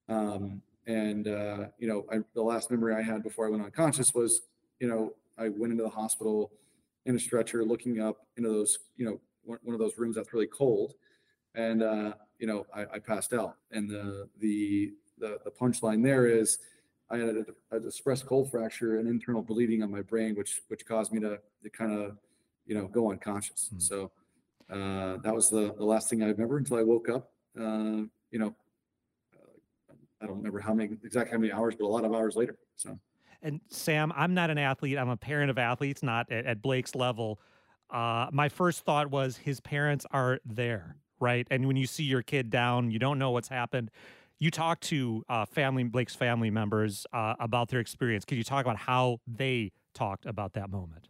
Um, and uh, you know, I, the last memory I had before I went unconscious was, you know, I went into the hospital in a stretcher, looking up into those, you know, one, one of those rooms that's really cold. And, uh, you know, I, I passed out. And the, the, the, the punchline there is I had a, a express cold fracture and internal bleeding on my brain, which, which caused me to, to kind of, you know, go unconscious. Mm. So uh, that was the, the last thing I remember until I woke up, uh, you know, uh, I don't remember how many, exactly how many hours, but a lot of hours later. So. And Sam, I'm not an athlete. I'm a parent of athletes, not at, at Blake's level. Uh, my first thought was his parents are there, right? And when you see your kid down, you don't know what's happened. You talk to uh, family, Blake's family members uh, about their experience. Could you talk about how they talked about that moment?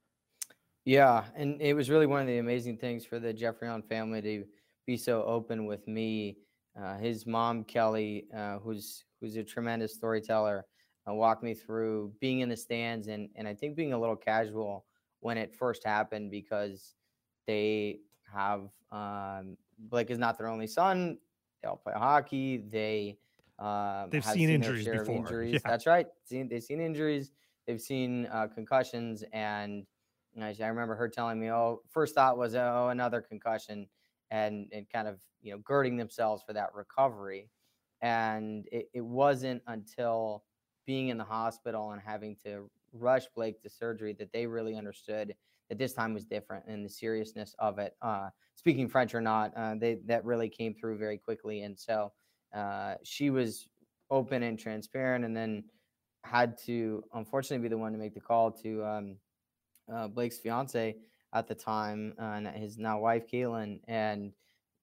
Yeah, and it was really one of the amazing things for the Geoffrion family to be so open with me. Uh, his mom, Kelly, uh, who's who's a tremendous storyteller, Uh, walk me through being in the stands and and I think being a little casual when it first happened, because they have um, Blake is not their only son. They all play hockey. They um, they've have seen, seen injuries their share before. Of injuries. Yeah. That's right. Seen, they've seen injuries. They've seen uh, concussions, and you know, I remember her telling me, "Oh, first thought was oh another concussion," and and kind of you know girding themselves for that recovery. And it, it wasn't until being in the hospital and having to rush Blake to surgery that they really understood that this time was different and the seriousness of it. Uh, speaking French or not, uh, they that really came through very quickly. And so uh, she was open and transparent, and then had to unfortunately be the one to make the call to um, uh, Blake's fiance at the time, uh, and his now wife, Caitlin. And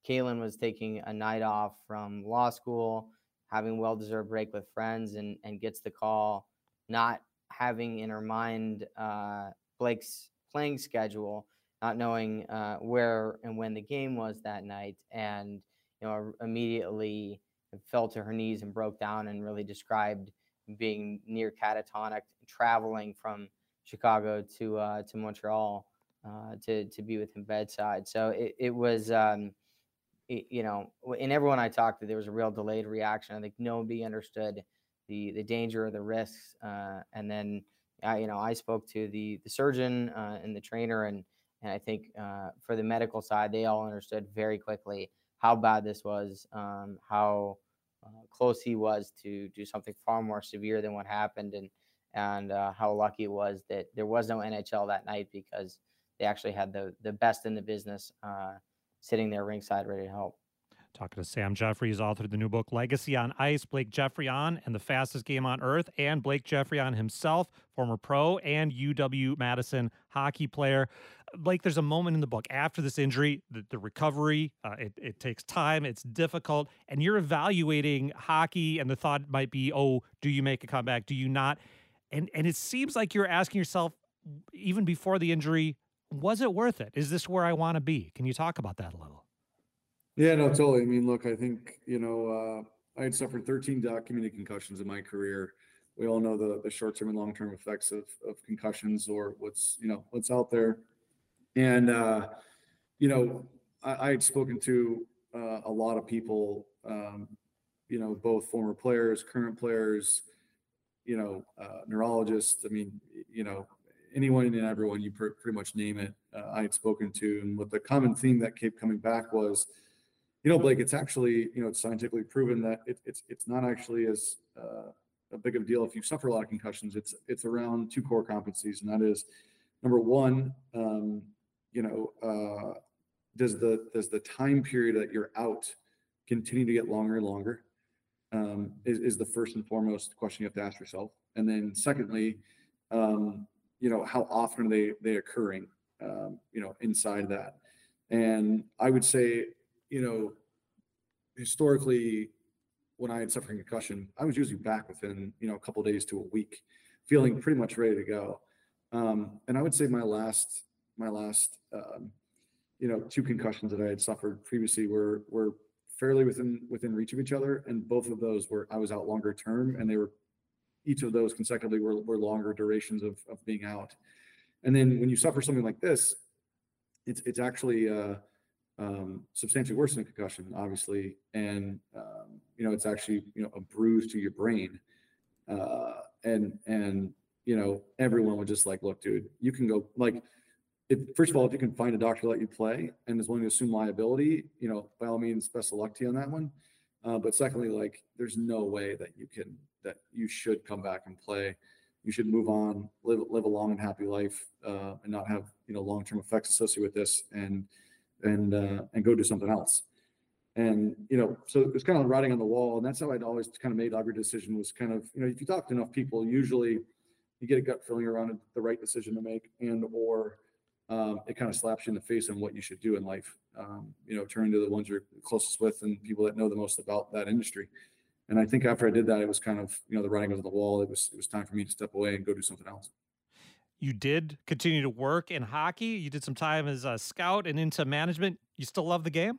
Kaylin was taking a night off from law school, having well-deserved break with friends, and and gets the call, not having in her mind uh, Blake's playing schedule, not knowing uh, where and when the game was that night, and you know immediately fell to her knees and broke down and really described being near catatonic, traveling from Chicago to uh, to Montreal uh, to to be with him bedside. So it it was. Um, it, you know, in everyone I talked to, there was a real delayed reaction. I think nobody understood the the danger or the risks. Uh, and then, I, you know, I spoke to the the surgeon uh, and the trainer, and and I think uh, for the medical side, they all understood very quickly how bad this was, um, how uh, close he was to do something far more severe than what happened, and and uh, how lucky it was that there was no N H L that night, because they actually had the the best in the business uh, sitting there ringside ready to help. Talking to Sam Jeffries, author of the new book, Legacy on Ice, Blake Geoffrion and the Fastest Game on Earth, and Blake Geoffrion himself, former pro and U W-Madison hockey player. Blake, there's a moment in the book after this injury, the, the recovery, uh, it, it takes time, it's difficult, and you're evaluating hockey, and the thought might be, oh, do you make a comeback? Do you not? And, and it seems like you're asking yourself, even before the injury, was it worth it? Is this where I want to be? Can you talk about that a little? Yeah, no, totally. I mean, look, I think, you know, uh, I had suffered thirteen documented concussions in my career. We all know the, the short-term and long-term effects of, of concussions, or what's, you know, what's out there. And, uh, you know, I, I had spoken to uh, a lot of people, um, you know, both former players, current players, you know, uh, neurologists. I mean, you know, anyone and everyone, you pr- pretty much name it, uh, I had spoken to. And what the common theme that kept coming back was, you know, Blake, it's actually, you know, it's scientifically proven that it, it's it's not actually as uh, a big of a deal if you suffer a lot of concussions. It's it's around two core competencies, and that is, number one, um, you know, uh, does the does the time period that you're out continue to get longer and longer? Um, is is the first and foremost question you have to ask yourself. And then secondly, um, you know, how often are they they occurring? Um, you know, inside that, and I would say, you know, historically, when I had suffered a concussion, I was usually back within, you know, a couple of days to a week, feeling pretty much ready to go. Um, and I would say my last, my last, um, you know, two concussions that I had suffered previously were were fairly within within reach of each other, and both of those were I was out longer term, and they were each of those consecutively were were longer durations of of being out. And then when you suffer something like this, it's it's actually uh, um, substantially worse than a concussion, obviously, and um, you know, it's actually, you know, a bruise to your brain, uh, and and you know, everyone was just like, look, dude, you can go, like, if, first of all, if you can find a doctor to let you play and is willing to assume liability, you know, by all means, best of luck to you on that one. Uh, but secondly, like, there's no way that you can, that you should come back and play. You should move on, live live a long and happy life, uh, and not have, you know, long-term effects associated with this, and and uh, and go do something else. And, you know, so it was kind of writing on the wall, and that's how I'd always kind of made every decision, was kind of, you know, if you talk to enough people, usually you get a gut feeling around the right decision to make, and or um, it kind of slaps you in the face on what you should do in life. Um, you know, turning to the ones you're closest with and people that know the most about that industry. And I think after I did that, it was kind of, you know, the writing was on the wall. It was it was time for me to step away and go do something else. You did continue to work in hockey. You did some time as a scout and into management. You still love the game?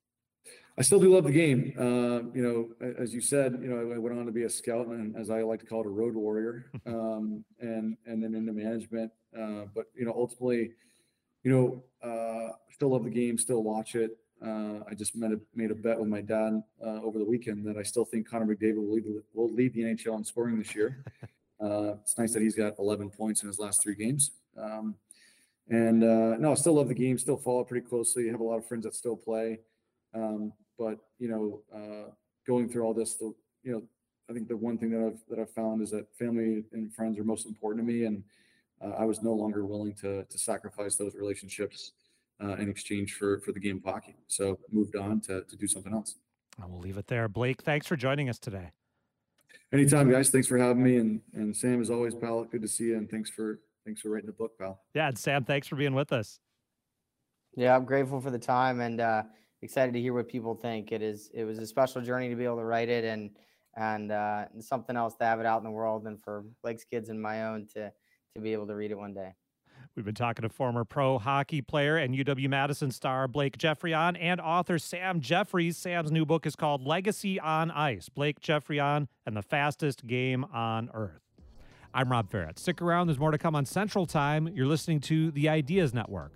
I still do love the game. Uh, you know, as you said, you know, I went on to be a scout, and as I like to call it, a road warrior, um, and and then into management. Uh, but you know, ultimately, you know, uh, still love the game, still watch it. Uh, I just made a, made a bet with my dad uh, over the weekend that I still think Connor McDavid will lead, will lead the N H L in scoring this year. Uh, it's nice that he's got eleven points in his last three games. Um, and uh, no, I still love the game, still follow it pretty closely. I have a lot of friends that still play. Um, but, you know, uh, going through all this, the, you know, I think the one thing that I've, that I've found is that family and friends are most important to me. And uh, I was no longer willing to, to sacrifice those relationships uh, in exchange for, for the game of hockey. So moved on to, to do something else. And we'll leave it there. Blake, thanks for joining us today. Anytime, guys. Thanks for having me. And, and Sam, as always, pal, good to see you. And thanks for, thanks for writing the book, pal. Yeah. And Sam, thanks for being with us. Yeah, I'm grateful for the time. And, uh, excited to hear what people think. It is it was a special journey to be able to write it, and and, uh, and something else to have it out in the world, and for Blake's kids and my own to to be able to read it one day. We've been talking to former pro hockey player and U W-Madison star Blake Geoffrion and author Sam Jeffries. Sam's new book is called Legacy on Ice, Blake Geoffrion and the Fastest Game on Earth. I'm Rob Ferret. Stick around. There's more to come on Central Time. You're listening to the Ideas Network.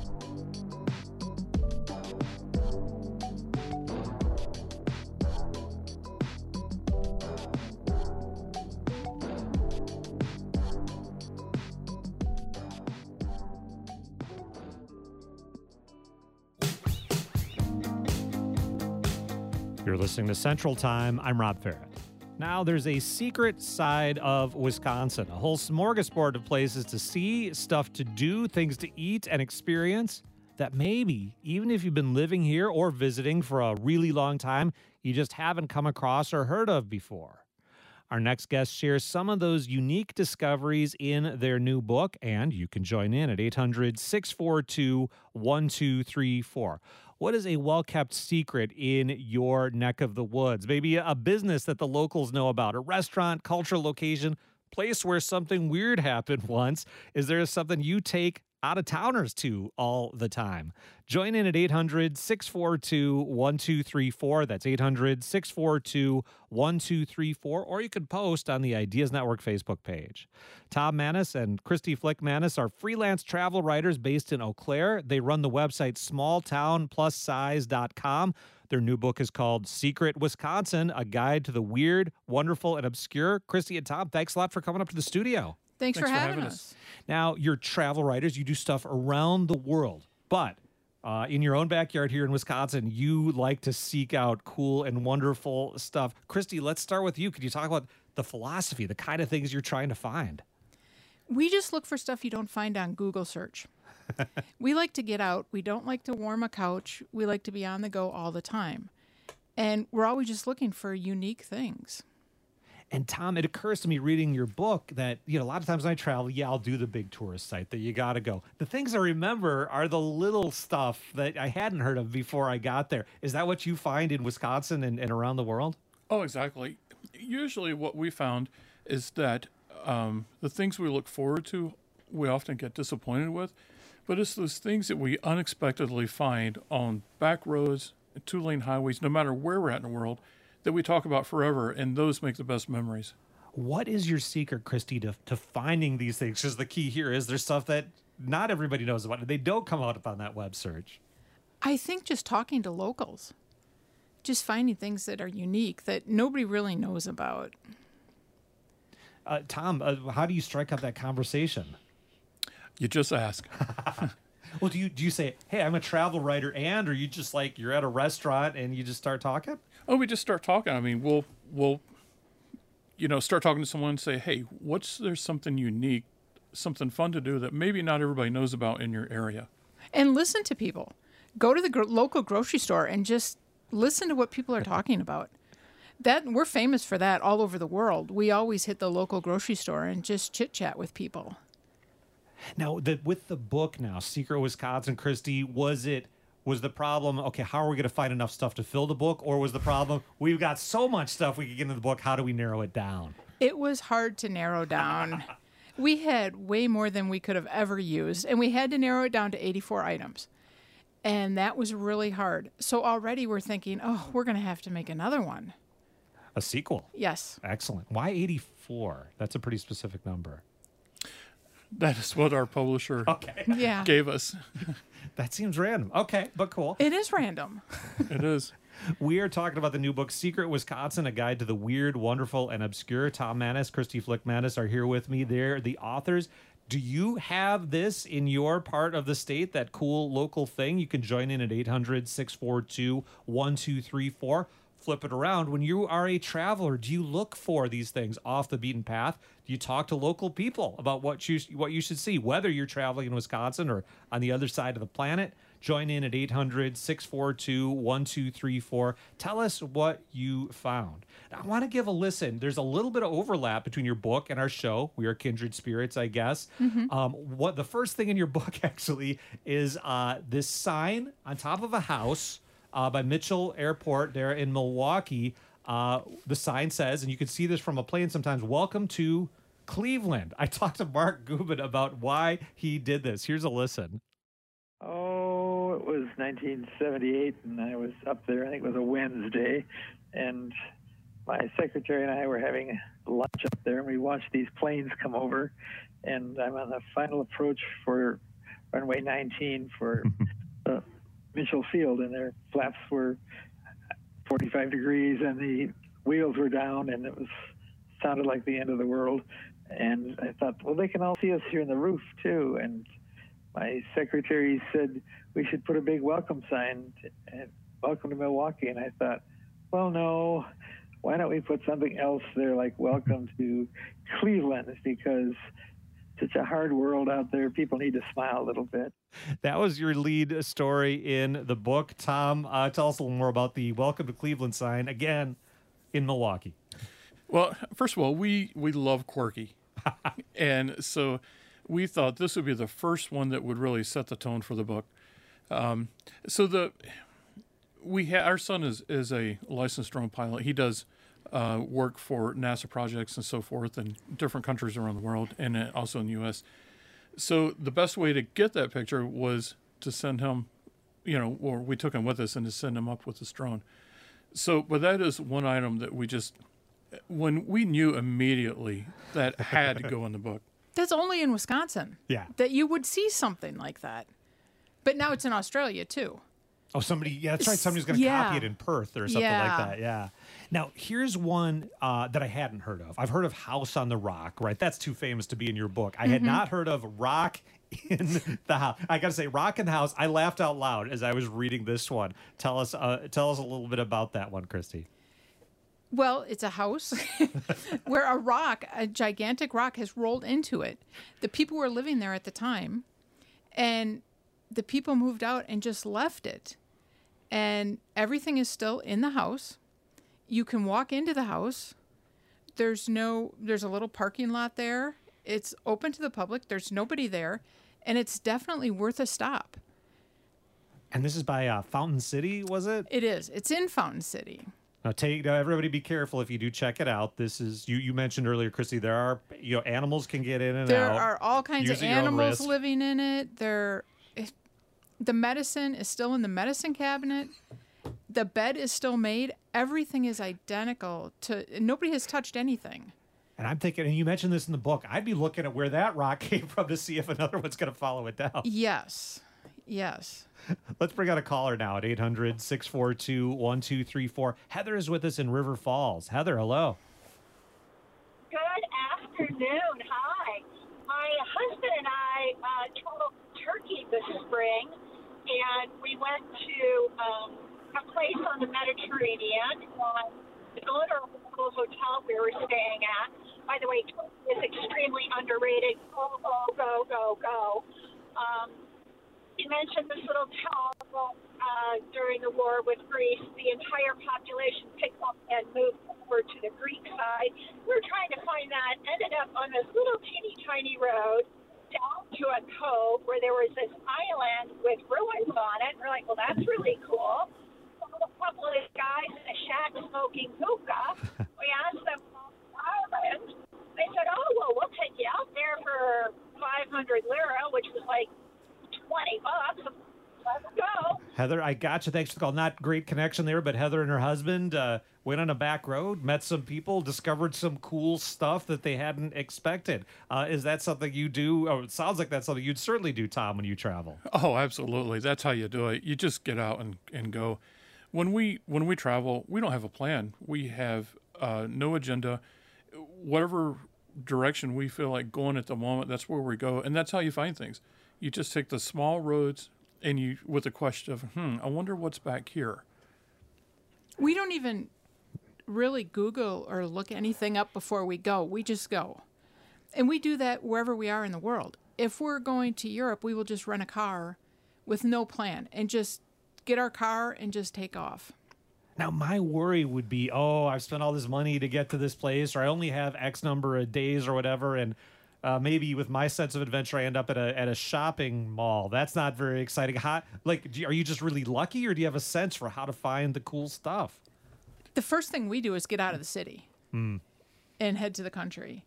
You're listening to Central Time. I'm Rob Ferret. Now, there's a secret side of Wisconsin, a whole smorgasbord of places to see, stuff to do, things to eat and experience that maybe, even if you've been living here or visiting for a really long time, you just haven't come across or heard of before. Our next guest shares some of those unique discoveries in their new book, and you can join in at eight hundred, six four two, one two three four. What is a well-kept secret in your neck of the woods? Maybe a business that the locals know about, a restaurant, cultural location, place where something weird happened once. Is there something you take out-of-towners to all the time? Join in at eight hundred, six four two, one two three four. That's eight hundred, six four two, one two three four. Or you can post on the Ideas Network Facebook page. Tom Manis and Christy Flick Manis are freelance travel writers based in Eau Claire. They run the website small town plus size dot com. Their new book is called Secret Wisconsin, A Guide to the Weird, Wonderful, and Obscure. Christy and Tom, thanks a lot for coming up to the studio. Thanks, Thanks for, for having, having us. us. Now, you're travel writers. You do stuff around the world. But uh, in your own backyard here in Wisconsin, you like to seek out cool and wonderful stuff. Christy, let's start with you. Could you talk about the philosophy, the kind of things you're trying to find? We just look for stuff you don't find on Google search. We like to get out. We don't like to warm a couch. We like to be on the go all the time. And we're always just looking for unique things. And Tom, it occurs to me reading your book that, you know, a lot of times when I travel, yeah, I'll do the big tourist site that you got to go. The things I remember are the little stuff that I hadn't heard of before I got there. Is that what you find in Wisconsin and, and around the world? Oh, exactly. Usually what we found is that um, the things we look forward to, we often get disappointed with. But it's those things that we unexpectedly find on back roads, two-lane highways, no matter where we're at in the world, that we talk about forever, and those make the best memories. What is your secret, Christy, to, to finding these things? Because the key here is there's stuff that not everybody knows about. They don't come out on that web search. I think just talking to locals, just finding things that are unique that nobody really knows about. Uh, Tom, uh, how do you strike up that conversation? You just ask. Well, do you do you say, hey, I'm a travel writer, and, or you just like, you're at a restaurant and you just start talking? Oh, we just start talking. I mean, we'll, we'll, you know, start talking to someone and say, hey, what's there's something unique, something fun to do that maybe not everybody knows about in your area. And listen to people. Go to the gro- local grocery store and just listen to what people are talking about. That we're famous for that all over the world. We always hit the local grocery store and just chit chat with people. Now, the, with the book now, Secret Wisconsin, Christy, was it was the problem, okay, how are we going to find enough stuff to fill the book? Or was the problem, we've got so much stuff we could get into the book, how do we narrow it down? It was hard to narrow down. We had way more than we could have ever used, and we had to narrow it down to eighty-four items. And that was really hard. So already we're thinking, oh, we're going to have to make another one. A sequel? Yes. Excellent. Why eighty-four? That's a pretty specific number. That is what our publisher okay. yeah. gave us. That seems random. Okay, but cool. It is random. It is. We are talking about the new book, Secret Wisconsin, A Guide to the Weird, Wonderful, and Obscure. Tom Manis, Christy Flick Manis are here with me. They're the authors. Do you have this in your part of the state, that cool local thing? You can join in at eight hundred, six four two, one two three four. Flip it around. When you are a traveler, do you look for these things off the beaten path? Do you talk to local people about what you what you should see, whether you're traveling in Wisconsin or on the other side of the planet? Join in at eight hundred, six four two, one two three four. Tell us what you found. Now, I want to give a listen. There's a little bit of overlap between your book and our show. We are kindred spirits, I guess. Mm-hmm. Um, what the first thing in your book actually is uh, this sign on top of a house uh, by Mitchell Airport there in Milwaukee. Uh, the sign says, and you can see this from a plane sometimes, "Welcome to Cleveland." I talked to Mark Gubin about why he did this. Here's a listen. Oh, it was nineteen seventy-eight, and I was up there. I think it was a Wednesday, and my secretary and I were having lunch up there, and we watched these planes come over, and I'm on the final approach for runway nineteen for uh, Mitchell Field, and their flaps were forty-five degrees, and the wheels were down, and it was sounded like the end of the world. And I thought, well, they can all see us here in the roof too. And my secretary said we should put a big welcome sign, and "Welcome to Milwaukee." And I thought, well, no, why don't we put something else there, like "Welcome to Cleveland," because it's such a hard world out there. People need to smile a little bit. That was your lead story in the book. Tom, uh, tell us a little more about the "Welcome to Cleveland" sign, again, in Milwaukee. Well, first of all, we, we love quirky. And so we thought this would be the first one that would really set the tone for the book. Um, so the we ha- our son is, is a licensed drone pilot. He does uh, work for NASA projects and so forth in different countries around the world, and also in the U S So the best way to get that picture was to send him, you know, or we took him with us and to send him up with this drone. So, but that is one item that we just, when we knew immediately that had to go in the book. That's only in Wisconsin. Yeah. That you would see something like that. But now it's in Australia, too. Oh, somebody, yeah, that's right. Somebody's going to Yeah. copy it in Perth or something Yeah. like that. Yeah. Now, here's one uh, that I hadn't heard of. I've heard of House on the Rock, right? That's too famous to be in your book. I had Mhm. not heard of Rock in the House. I got to say, Rock in the House, I laughed out loud as I was reading this one. Tell us, uh, tell us a little bit about that one, Christy. Well, it's a house where a rock, a gigantic rock, has rolled into it. The people were living there at the time, and the people moved out and just left it. And everything is still in the house. You can walk into the house. There's no, there's a little parking lot there. It's open to the public. There's nobody there, and it's definitely worth a stop. And this is by uh, Fountain City, was it? It is. It's in Fountain City. Now, take now, everybody be careful if you do check it out. This is you. You mentioned earlier, Christy. There are you know animals can get in and There out. are all kinds Use of at your own animals risk. living in it. There, it- the medicine is still in the medicine cabinet. The bed is still made. Everything is identical to. Nobody has touched anything. And I'm thinking, and you mentioned this in the book. I'd be looking at where that rock came from to see if another one's going to follow it down. Yes, yes. Let's bring out a caller now at eight hundred, six four two, one two three four. Heather is with us in River Falls. Heather, hello. Good afternoon. Hi. My husband and I uh, traveled to Turkey this spring, and we went to um, a place on the Mediterranean. Uh, the owner of the little hotel we were staying at. By the way, Turkey is extremely underrated. Go, go, go, go, go. Um, You mentioned this little town uh, during the war with Greece. The entire population picked up and moved over to the Greek side. We were trying to find that. Ended up on this little teeny tiny road down to a cove where there was this island with ruins on it. We're like, well, that's really cool. A couple of guys in a shack smoking hookah. We asked them about the island. They said, oh, well, we'll take you out there for five hundred lira, which was like twenty bucks. Let's go. Heather, I got you. Thanks for the call. Not great connection there, but Heather and her husband uh, went on a back road, met some people, discovered some cool stuff that they hadn't expected. Uh, is that something you do? Oh, it sounds like that's something you'd certainly do, Tom, when you travel. Oh, absolutely. That's how you do it. You just get out and, and go. When we when we travel, we don't have a plan. We have uh, no agenda. Whatever direction we feel like going at the moment, that's where we go. And that's how you find things. You just take the small roads and you, with the question of, hmm, I wonder what's back here. We don't even really Google or look anything up before we go. We just go. And we do that wherever we are in the world. If we're going to Europe, we will just rent a car with no plan and just get our car and just take off. Now, my worry would be, oh, I've spent all this money to get to this place, or I only have X number of days or whatever, and uh, maybe with my sense of adventure, I end up at a at a shopping mall. That's not very exciting. How, like, do you, are you just really lucky, or do you have a sense for how to find the cool stuff? The first thing we do is get out of the city Mm. and head to the country.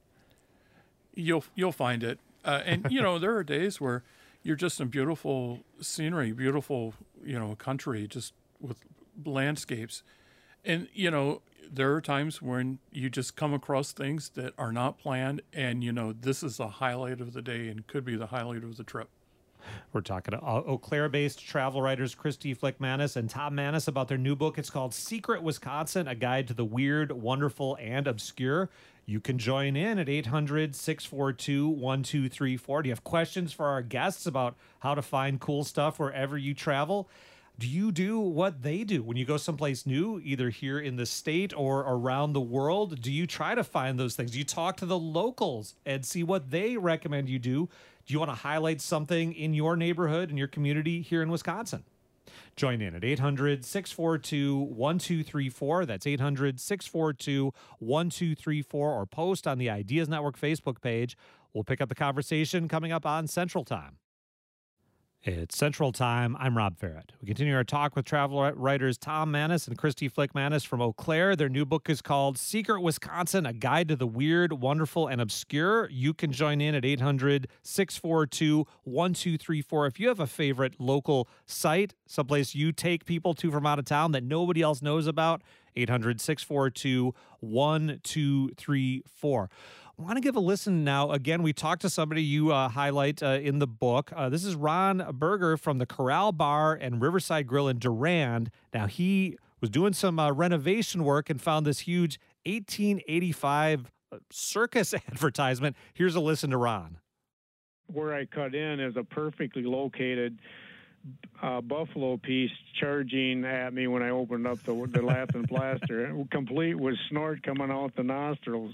You'll you'll find it, uh, and you know there are days where you're just in beautiful scenery, beautiful you know country, just with landscapes, and you know there are times when you just come across things that are not planned, and you know this is the highlight of the day and could be the highlight of the trip. We're talking to Eau Claire-based travel writers Christy Flick-Manis and Tom Manis about their new book. It's called Secret Wisconsin, A Guide to the Weird, Wonderful, and Obscure. You can join in at eight hundred, six four two, one two three four. Do you have questions for our guests about how to find cool stuff wherever you travel? Do you do what they do when you go someplace new, either here in the state or around the world? Do you try to find those things? Do you talk to the locals and see what they recommend you do? Do you want to highlight something in your neighborhood, in your community here in Wisconsin? Join in at eight hundred, six four two, one two three four. That's eight hundred, six four two, one two three four, or post on the Ideas Network Facebook page. We'll pick up the conversation coming up on Central Time. It's Central Time. I'm Rob Farrett. We continue our talk with travel writers Tom Manis and Christy Flick-Manis from Eau Claire. Their new book is called Secret Wisconsin, A Guide to the Weird, Wonderful, and Obscure. You can join in at eight hundred, six four two, one two three four. If you have a favorite local site, someplace you take people to from out of town that nobody else knows about, eight hundred, six four two, one two three four. I want to give a listen now. Again, we talked to somebody you uh, highlight uh, in the book. Uh, this is Ron Berger from the Corral Bar and Riverside Grill in Durand. Now, he was doing some uh, renovation work and found this huge eighteen eighty-five circus advertisement. Here's a listen to Ron. Where I cut in is a perfectly located uh, buffalo piece charging at me when I opened up the, the laughing plaster, complete with snort coming out the nostrils.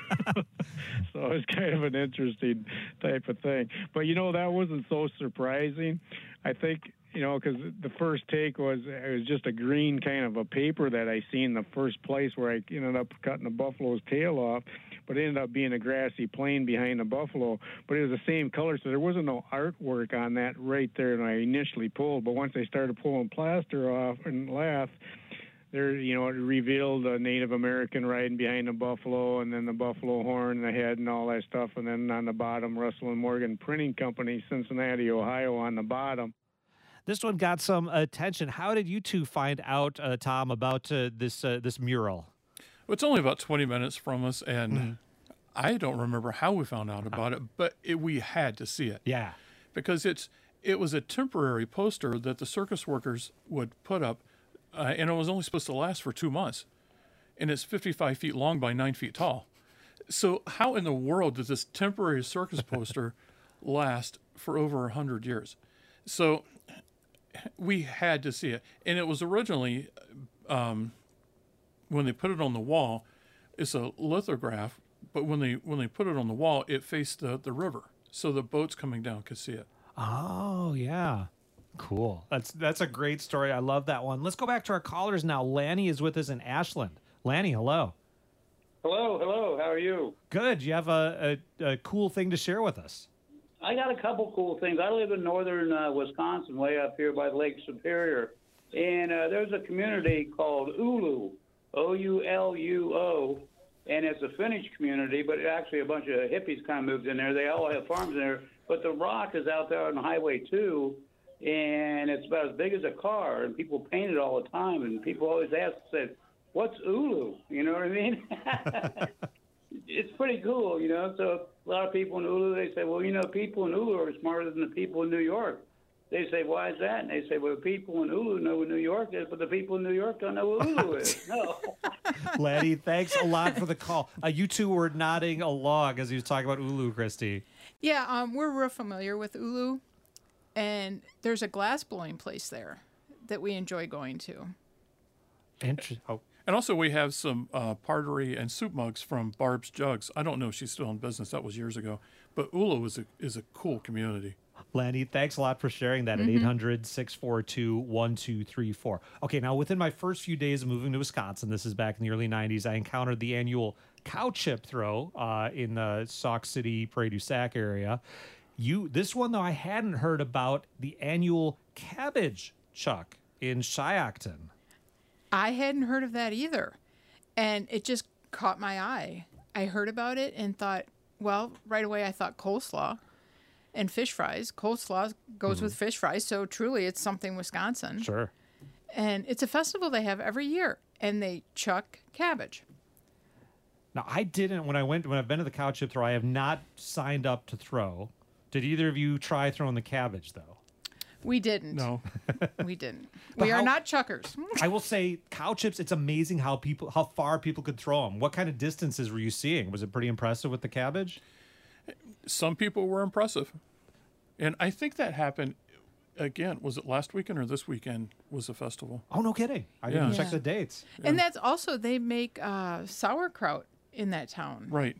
So it's kind of an interesting type of thing. But, you know, that wasn't so surprising. I think, you know, because the first take was it was just a green kind of a paper that I seen the first place where I ended up cutting the buffalo's tail off. But it ended up being a grassy plain behind the buffalo. But it was the same color, so there wasn't no artwork on that right there when I initially pulled. But once I started pulling plaster off and laughed, there, you know, it revealed a Native American riding behind the buffalo, and then the buffalo horn, the head, and all that stuff. And then on the bottom, Russell and Morgan Printing Company, Cincinnati, Ohio, on the bottom. This one got some attention. How did you two find out, uh, Tom, about uh, this uh, this mural? Well, it's only about twenty minutes from us, and Mm-hmm. I don't remember how we found out about it, but it, we had to see it. Yeah. Because it's it was a temporary poster that the circus workers would put up, uh, and it was only supposed to last for two months. And it's fifty-five feet long by nine feet tall. So how in the world did this temporary circus poster last for over one hundred years? So we had to see it. And it was originally, um, when they put it on the wall, it's a lithograph, but when they when they put it on the wall, it faced the, the river. So the boats coming down could see it. Oh, yeah. Cool. That's that's a great story. I love that one. Let's go back to our callers now. Lanny is with us in Ashland. Lanny, hello. Hello, hello. How are you? Good. You have a, a, a cool thing to share with us. I got a couple cool things. I live in northern uh, Wisconsin, way up here by Lake Superior, and uh, there's a community called Ulu, O U L U O, and it's a Finnish community, but actually a bunch of hippies kind of moved in there. They all have farms in there, but the rock is out there on Highway two, and it's about as big as a car, and people paint it all the time, and people always ask, said, what's Ulu? You know what I mean? It's pretty cool, you know. So a lot of people in Ulu, they say, well, you know, people in Ulu are smarter than the people in New York. They say, why is that? And they say, well, the people in Ulu know what New York is, but the people in New York don't know what Ulu is. No. Lanny, thanks a lot for the call. Uh, you two were nodding along as he was talking about Ulu, Christy. Yeah, um, we're real familiar with Ulu, and there's a glass blowing place there that we enjoy going to. Interesting. Oh. And also we have some uh, partery and soup mugs from Barb's Jugs. I don't know if she's still in business. That was years ago. But Ulu is a, is a cool community. Lanny, thanks a lot for sharing that at Mhm. eight hundred, six four two, one two three four. Okay, now within my first few days of moving to Wisconsin, this is back in the early nineties, I encountered the annual cow chip throw uh, in the Sauk City, Prairie du Sac area. You, this one, though, I hadn't heard about the annual cabbage chuck in Shiocton. I hadn't heard of that either. And it just caught my eye. I heard about it and thought, well, right away I thought coleslaw and fish fries. Coleslaw goes Mhm. with fish fries, so truly it's something Wisconsin. Sure. And it's a festival they have every year, and they chuck cabbage. Now, I didn't, when I went, when I've been to the cow chip throw, I have not signed up to throw. Did either of you try throwing the cabbage, though? We didn't. No. We didn't. But We are how- not chuckers. I will say, cow chips, it's amazing how people, how far people could throw them. What kind of distances were you seeing? Was it pretty impressive with the cabbage? Some people were impressive. And I think that happened, again, was it last weekend or this weekend was the festival? Oh, no kidding. I didn't Yeah. check the dates. And that's also, they make uh, sauerkraut in that town. Right.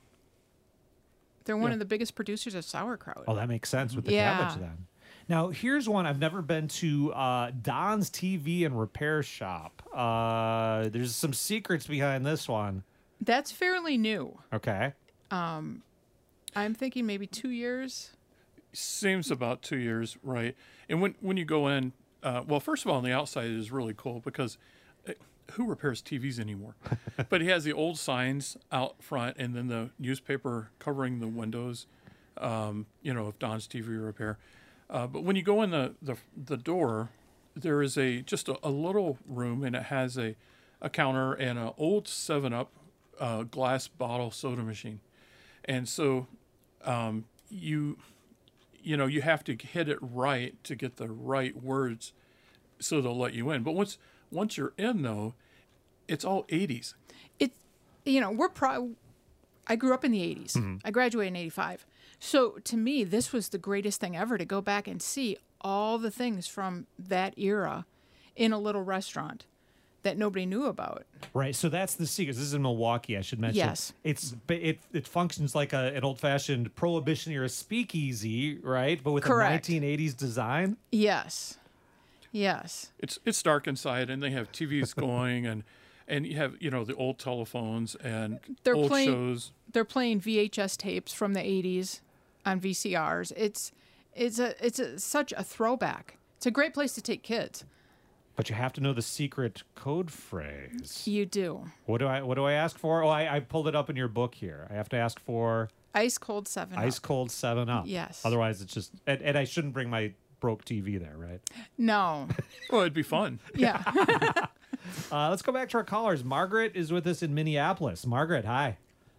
They're one Yeah. of the biggest producers of sauerkraut. Oh, that makes sense with the Yeah. cabbage then. Now, here's one. I've never been to uh, Don's T V and Repair Shop. Uh, there's some secrets behind this one. That's fairly new. Okay. Um, I'm thinking maybe two years. Seems about two years, right? And when when you go in, uh, well, first of all, on the outside it is really cool because uh, who repairs T Vs anymore? But he has the old signs out front, and then the newspaper covering the windows. Um, you know, of Don's T V Repair. Uh, but when you go in the, the the door, there is a just a, a little room, and it has a a counter and an old seven up uh, glass bottle soda machine, and so um, you. You know, you have to hit it right to get the right words so they'll let you in. But once once you're in, though, it's all eighties. It's, you know, we're pro. I grew up in the eighties. Mhm. I graduated in eighty-five. So to me, this was the greatest thing ever to go back and see all the things from that era in a little restaurant that nobody knew about. Right. So that's the secret. This is in Milwaukee, I should mention. Yes. It's it it functions like a, an old fashioned prohibition era speakeasy, right? But with Correct. a nineteen eighties design. Yes. Yes. It's it's dark inside, and they have T Vs going, and and you have you know the old telephones and They're old playing shows. they're playing V H S tapes from the eighties on V C Rs. It's it's a it's a, such a throwback. It's a great place to take kids. But you have to know the secret code phrase. You do. What do I what do I ask for? Oh, I, I pulled it up in your book here. I have to ask for Ice cold seven. ice Up. cold seven up. Yes. Otherwise it's just and, and I shouldn't bring my broke T V there, right? No. Well, it'd be fun. Yeah. uh, let's go back to our callers. Margaret is with us in Minneapolis. Margaret, hi.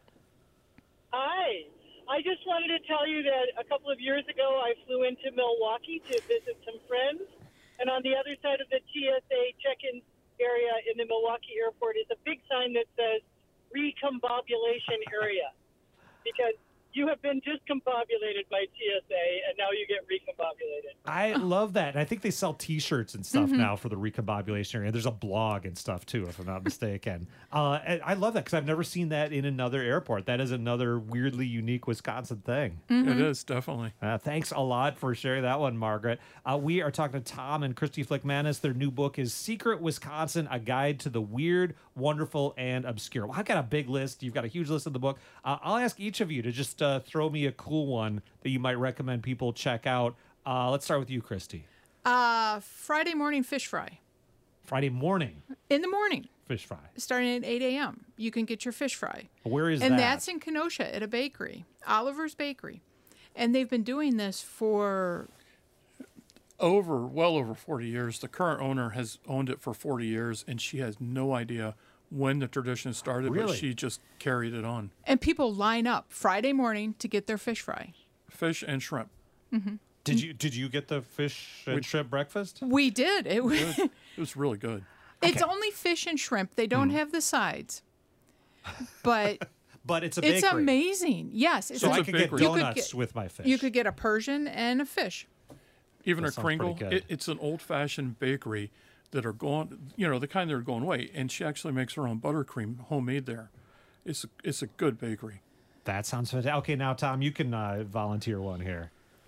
Hi. I just wanted to tell you that a couple of years ago I flew into Milwaukee to visit some friends. And on the other side of the T S A check-in area in the Milwaukee airport is a big sign that says recombobulation area. Because you have been discombobulated by T S A, and now you get recombobulated. I love that. And I think they sell T-shirts and stuff Mhm. now for the recombobulation area. There's a blog and stuff too, if I'm not mistaken. Uh, and I love that because I've never seen that in another airport. That is another weirdly unique Wisconsin thing. It is definitely. Uh, thanks a lot for sharing that one, Margaret. Uh, we are talking to Tom and Christy Flickmanis. Their new book is Secret Wisconsin, A Guide to the Weird, Wonderful, and Obscure. Well, I've got a big list. You've got a huge list in the book. Uh, I'll ask each of you to just uh, throw me a cool one that you might recommend people check out. Uh, let's start with you, Christy. Uh, Friday morning fish fry. Friday morning In the morning, fish fry. starting at eight a.m., you can get your fish fry. Where is and that? that's in Kenosha at a bakery, Oliver's Bakery. And they've been doing this for Over, well over forty years. The current owner has owned it for forty years, and she has no idea when the tradition started, Really? but she just carried it on. and people line up Friday morning to get their fish fry. Fish and shrimp. hmm Did you did you get the fish and We- shrimp breakfast? We did. It was. It was really good. It's only fish and shrimp. They don't have the sides, but But it's a bakery. it's amazing. Yes, it's So a, I could get you could donuts get- with my fish. You could get a Persian and a fish. Even That a sounds pretty Kringle, good. it, it's an old-fashioned bakery that are going, you know, the kind that are going away. And she actually makes her own buttercream homemade there. It's a, it's a good bakery. That sounds fantastic. Okay, now Tom, you can uh, volunteer one here. I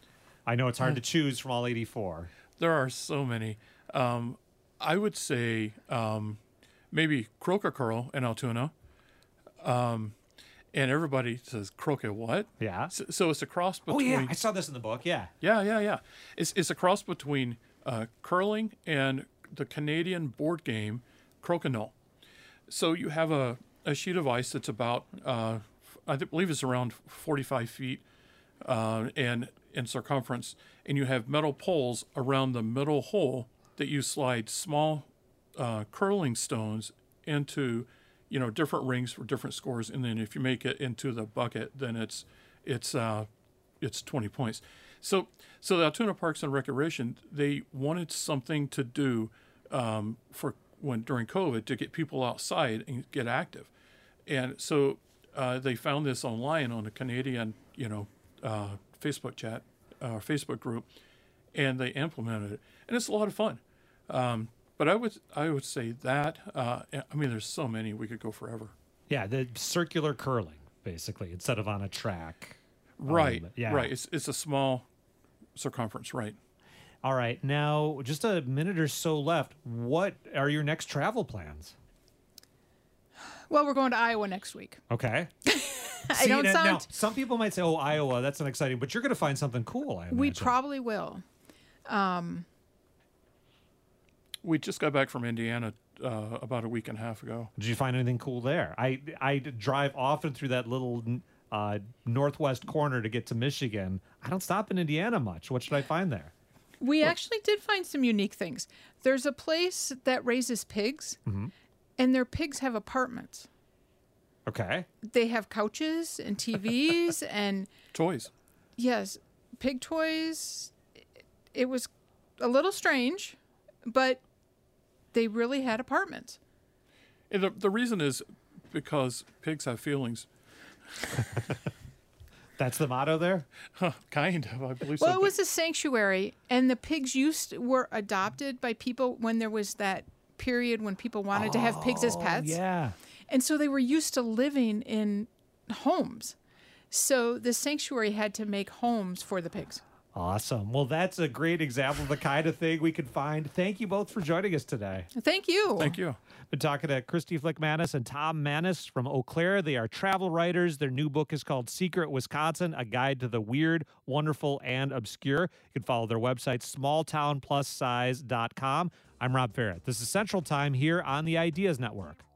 I know it's hard to choose from all eighty-four. There are so many. Um, I would say um, maybe Croaker Curl in Altoona. Um, and everybody says, Croaker what? Yeah. So, so it's a cross Oh, between... yeah. I saw this in the book. Yeah. Yeah, yeah, yeah. It's, it's a cross between uh, curling and the Canadian board game Crokinole. So you have a, a sheet of ice that's about, uh, I th- believe it's around forty-five feet uh, and in circumference, and you have metal poles around the middle hole that you slide small uh, curling stones into, you know, different rings for different scores, and then if you make it into the bucket, then it's it's uh, it's twenty points. So so the Altoona Parks and Recreation, they wanted something to do um, for when during COVID to get people outside and get active, and so uh, they found this online on a Canadian, you know, uh, Facebook chat, uh, Facebook group, and they implemented it, and it's a lot of fun. Um, but I would I would say that uh, I mean, there's so many, we could go forever. Yeah, the circular curling, basically, instead of on a track. Right. Um, yeah. Right. It's it's a small circumference. Right. All right. Now, just a minute or so left. What are your next travel plans? Well, we're going to Iowa next week. Okay. I See, don't now- sound. now, some people might say, "Oh, Iowa, that's an exciting," but you're going to find something cool. I we imagine. probably will. Um, We just got back from Indiana uh, about a week and a half ago. Did you find anything cool there? I I drive often through that little uh, northwest corner to get to Michigan. I don't stop in Indiana much. What should I find there? we actually did find some unique things. There's a place that raises pigs, Mm-hmm. and their pigs have apartments. Okay. They have couches and T Vs and toys. Yes, pig toys. It was a little strange, but they really had apartments. And the the reason is because pigs have feelings. That's the motto there? Huh, kind of, I believe Well, so. it was a sanctuary, and the pigs used were adopted by people when there was that period when people wanted to have pigs as Oh, pets. yeah. And so they were used to living in homes. So the sanctuary had to make homes for the pigs. Awesome. Well, that's a great example of the kind of thing we could find. Thank you both for joining us today. Thank you. Thank you. Been talking to Christy Flick-Manis and Tom Manis from Eau Claire. They are travel writers. Their new book is called Secret Wisconsin, A Guide to the Weird, Wonderful, and Obscure. You can follow their website, small town plus size dot com. I'm Rob Farrett. This is Central Time here on the Ideas Network.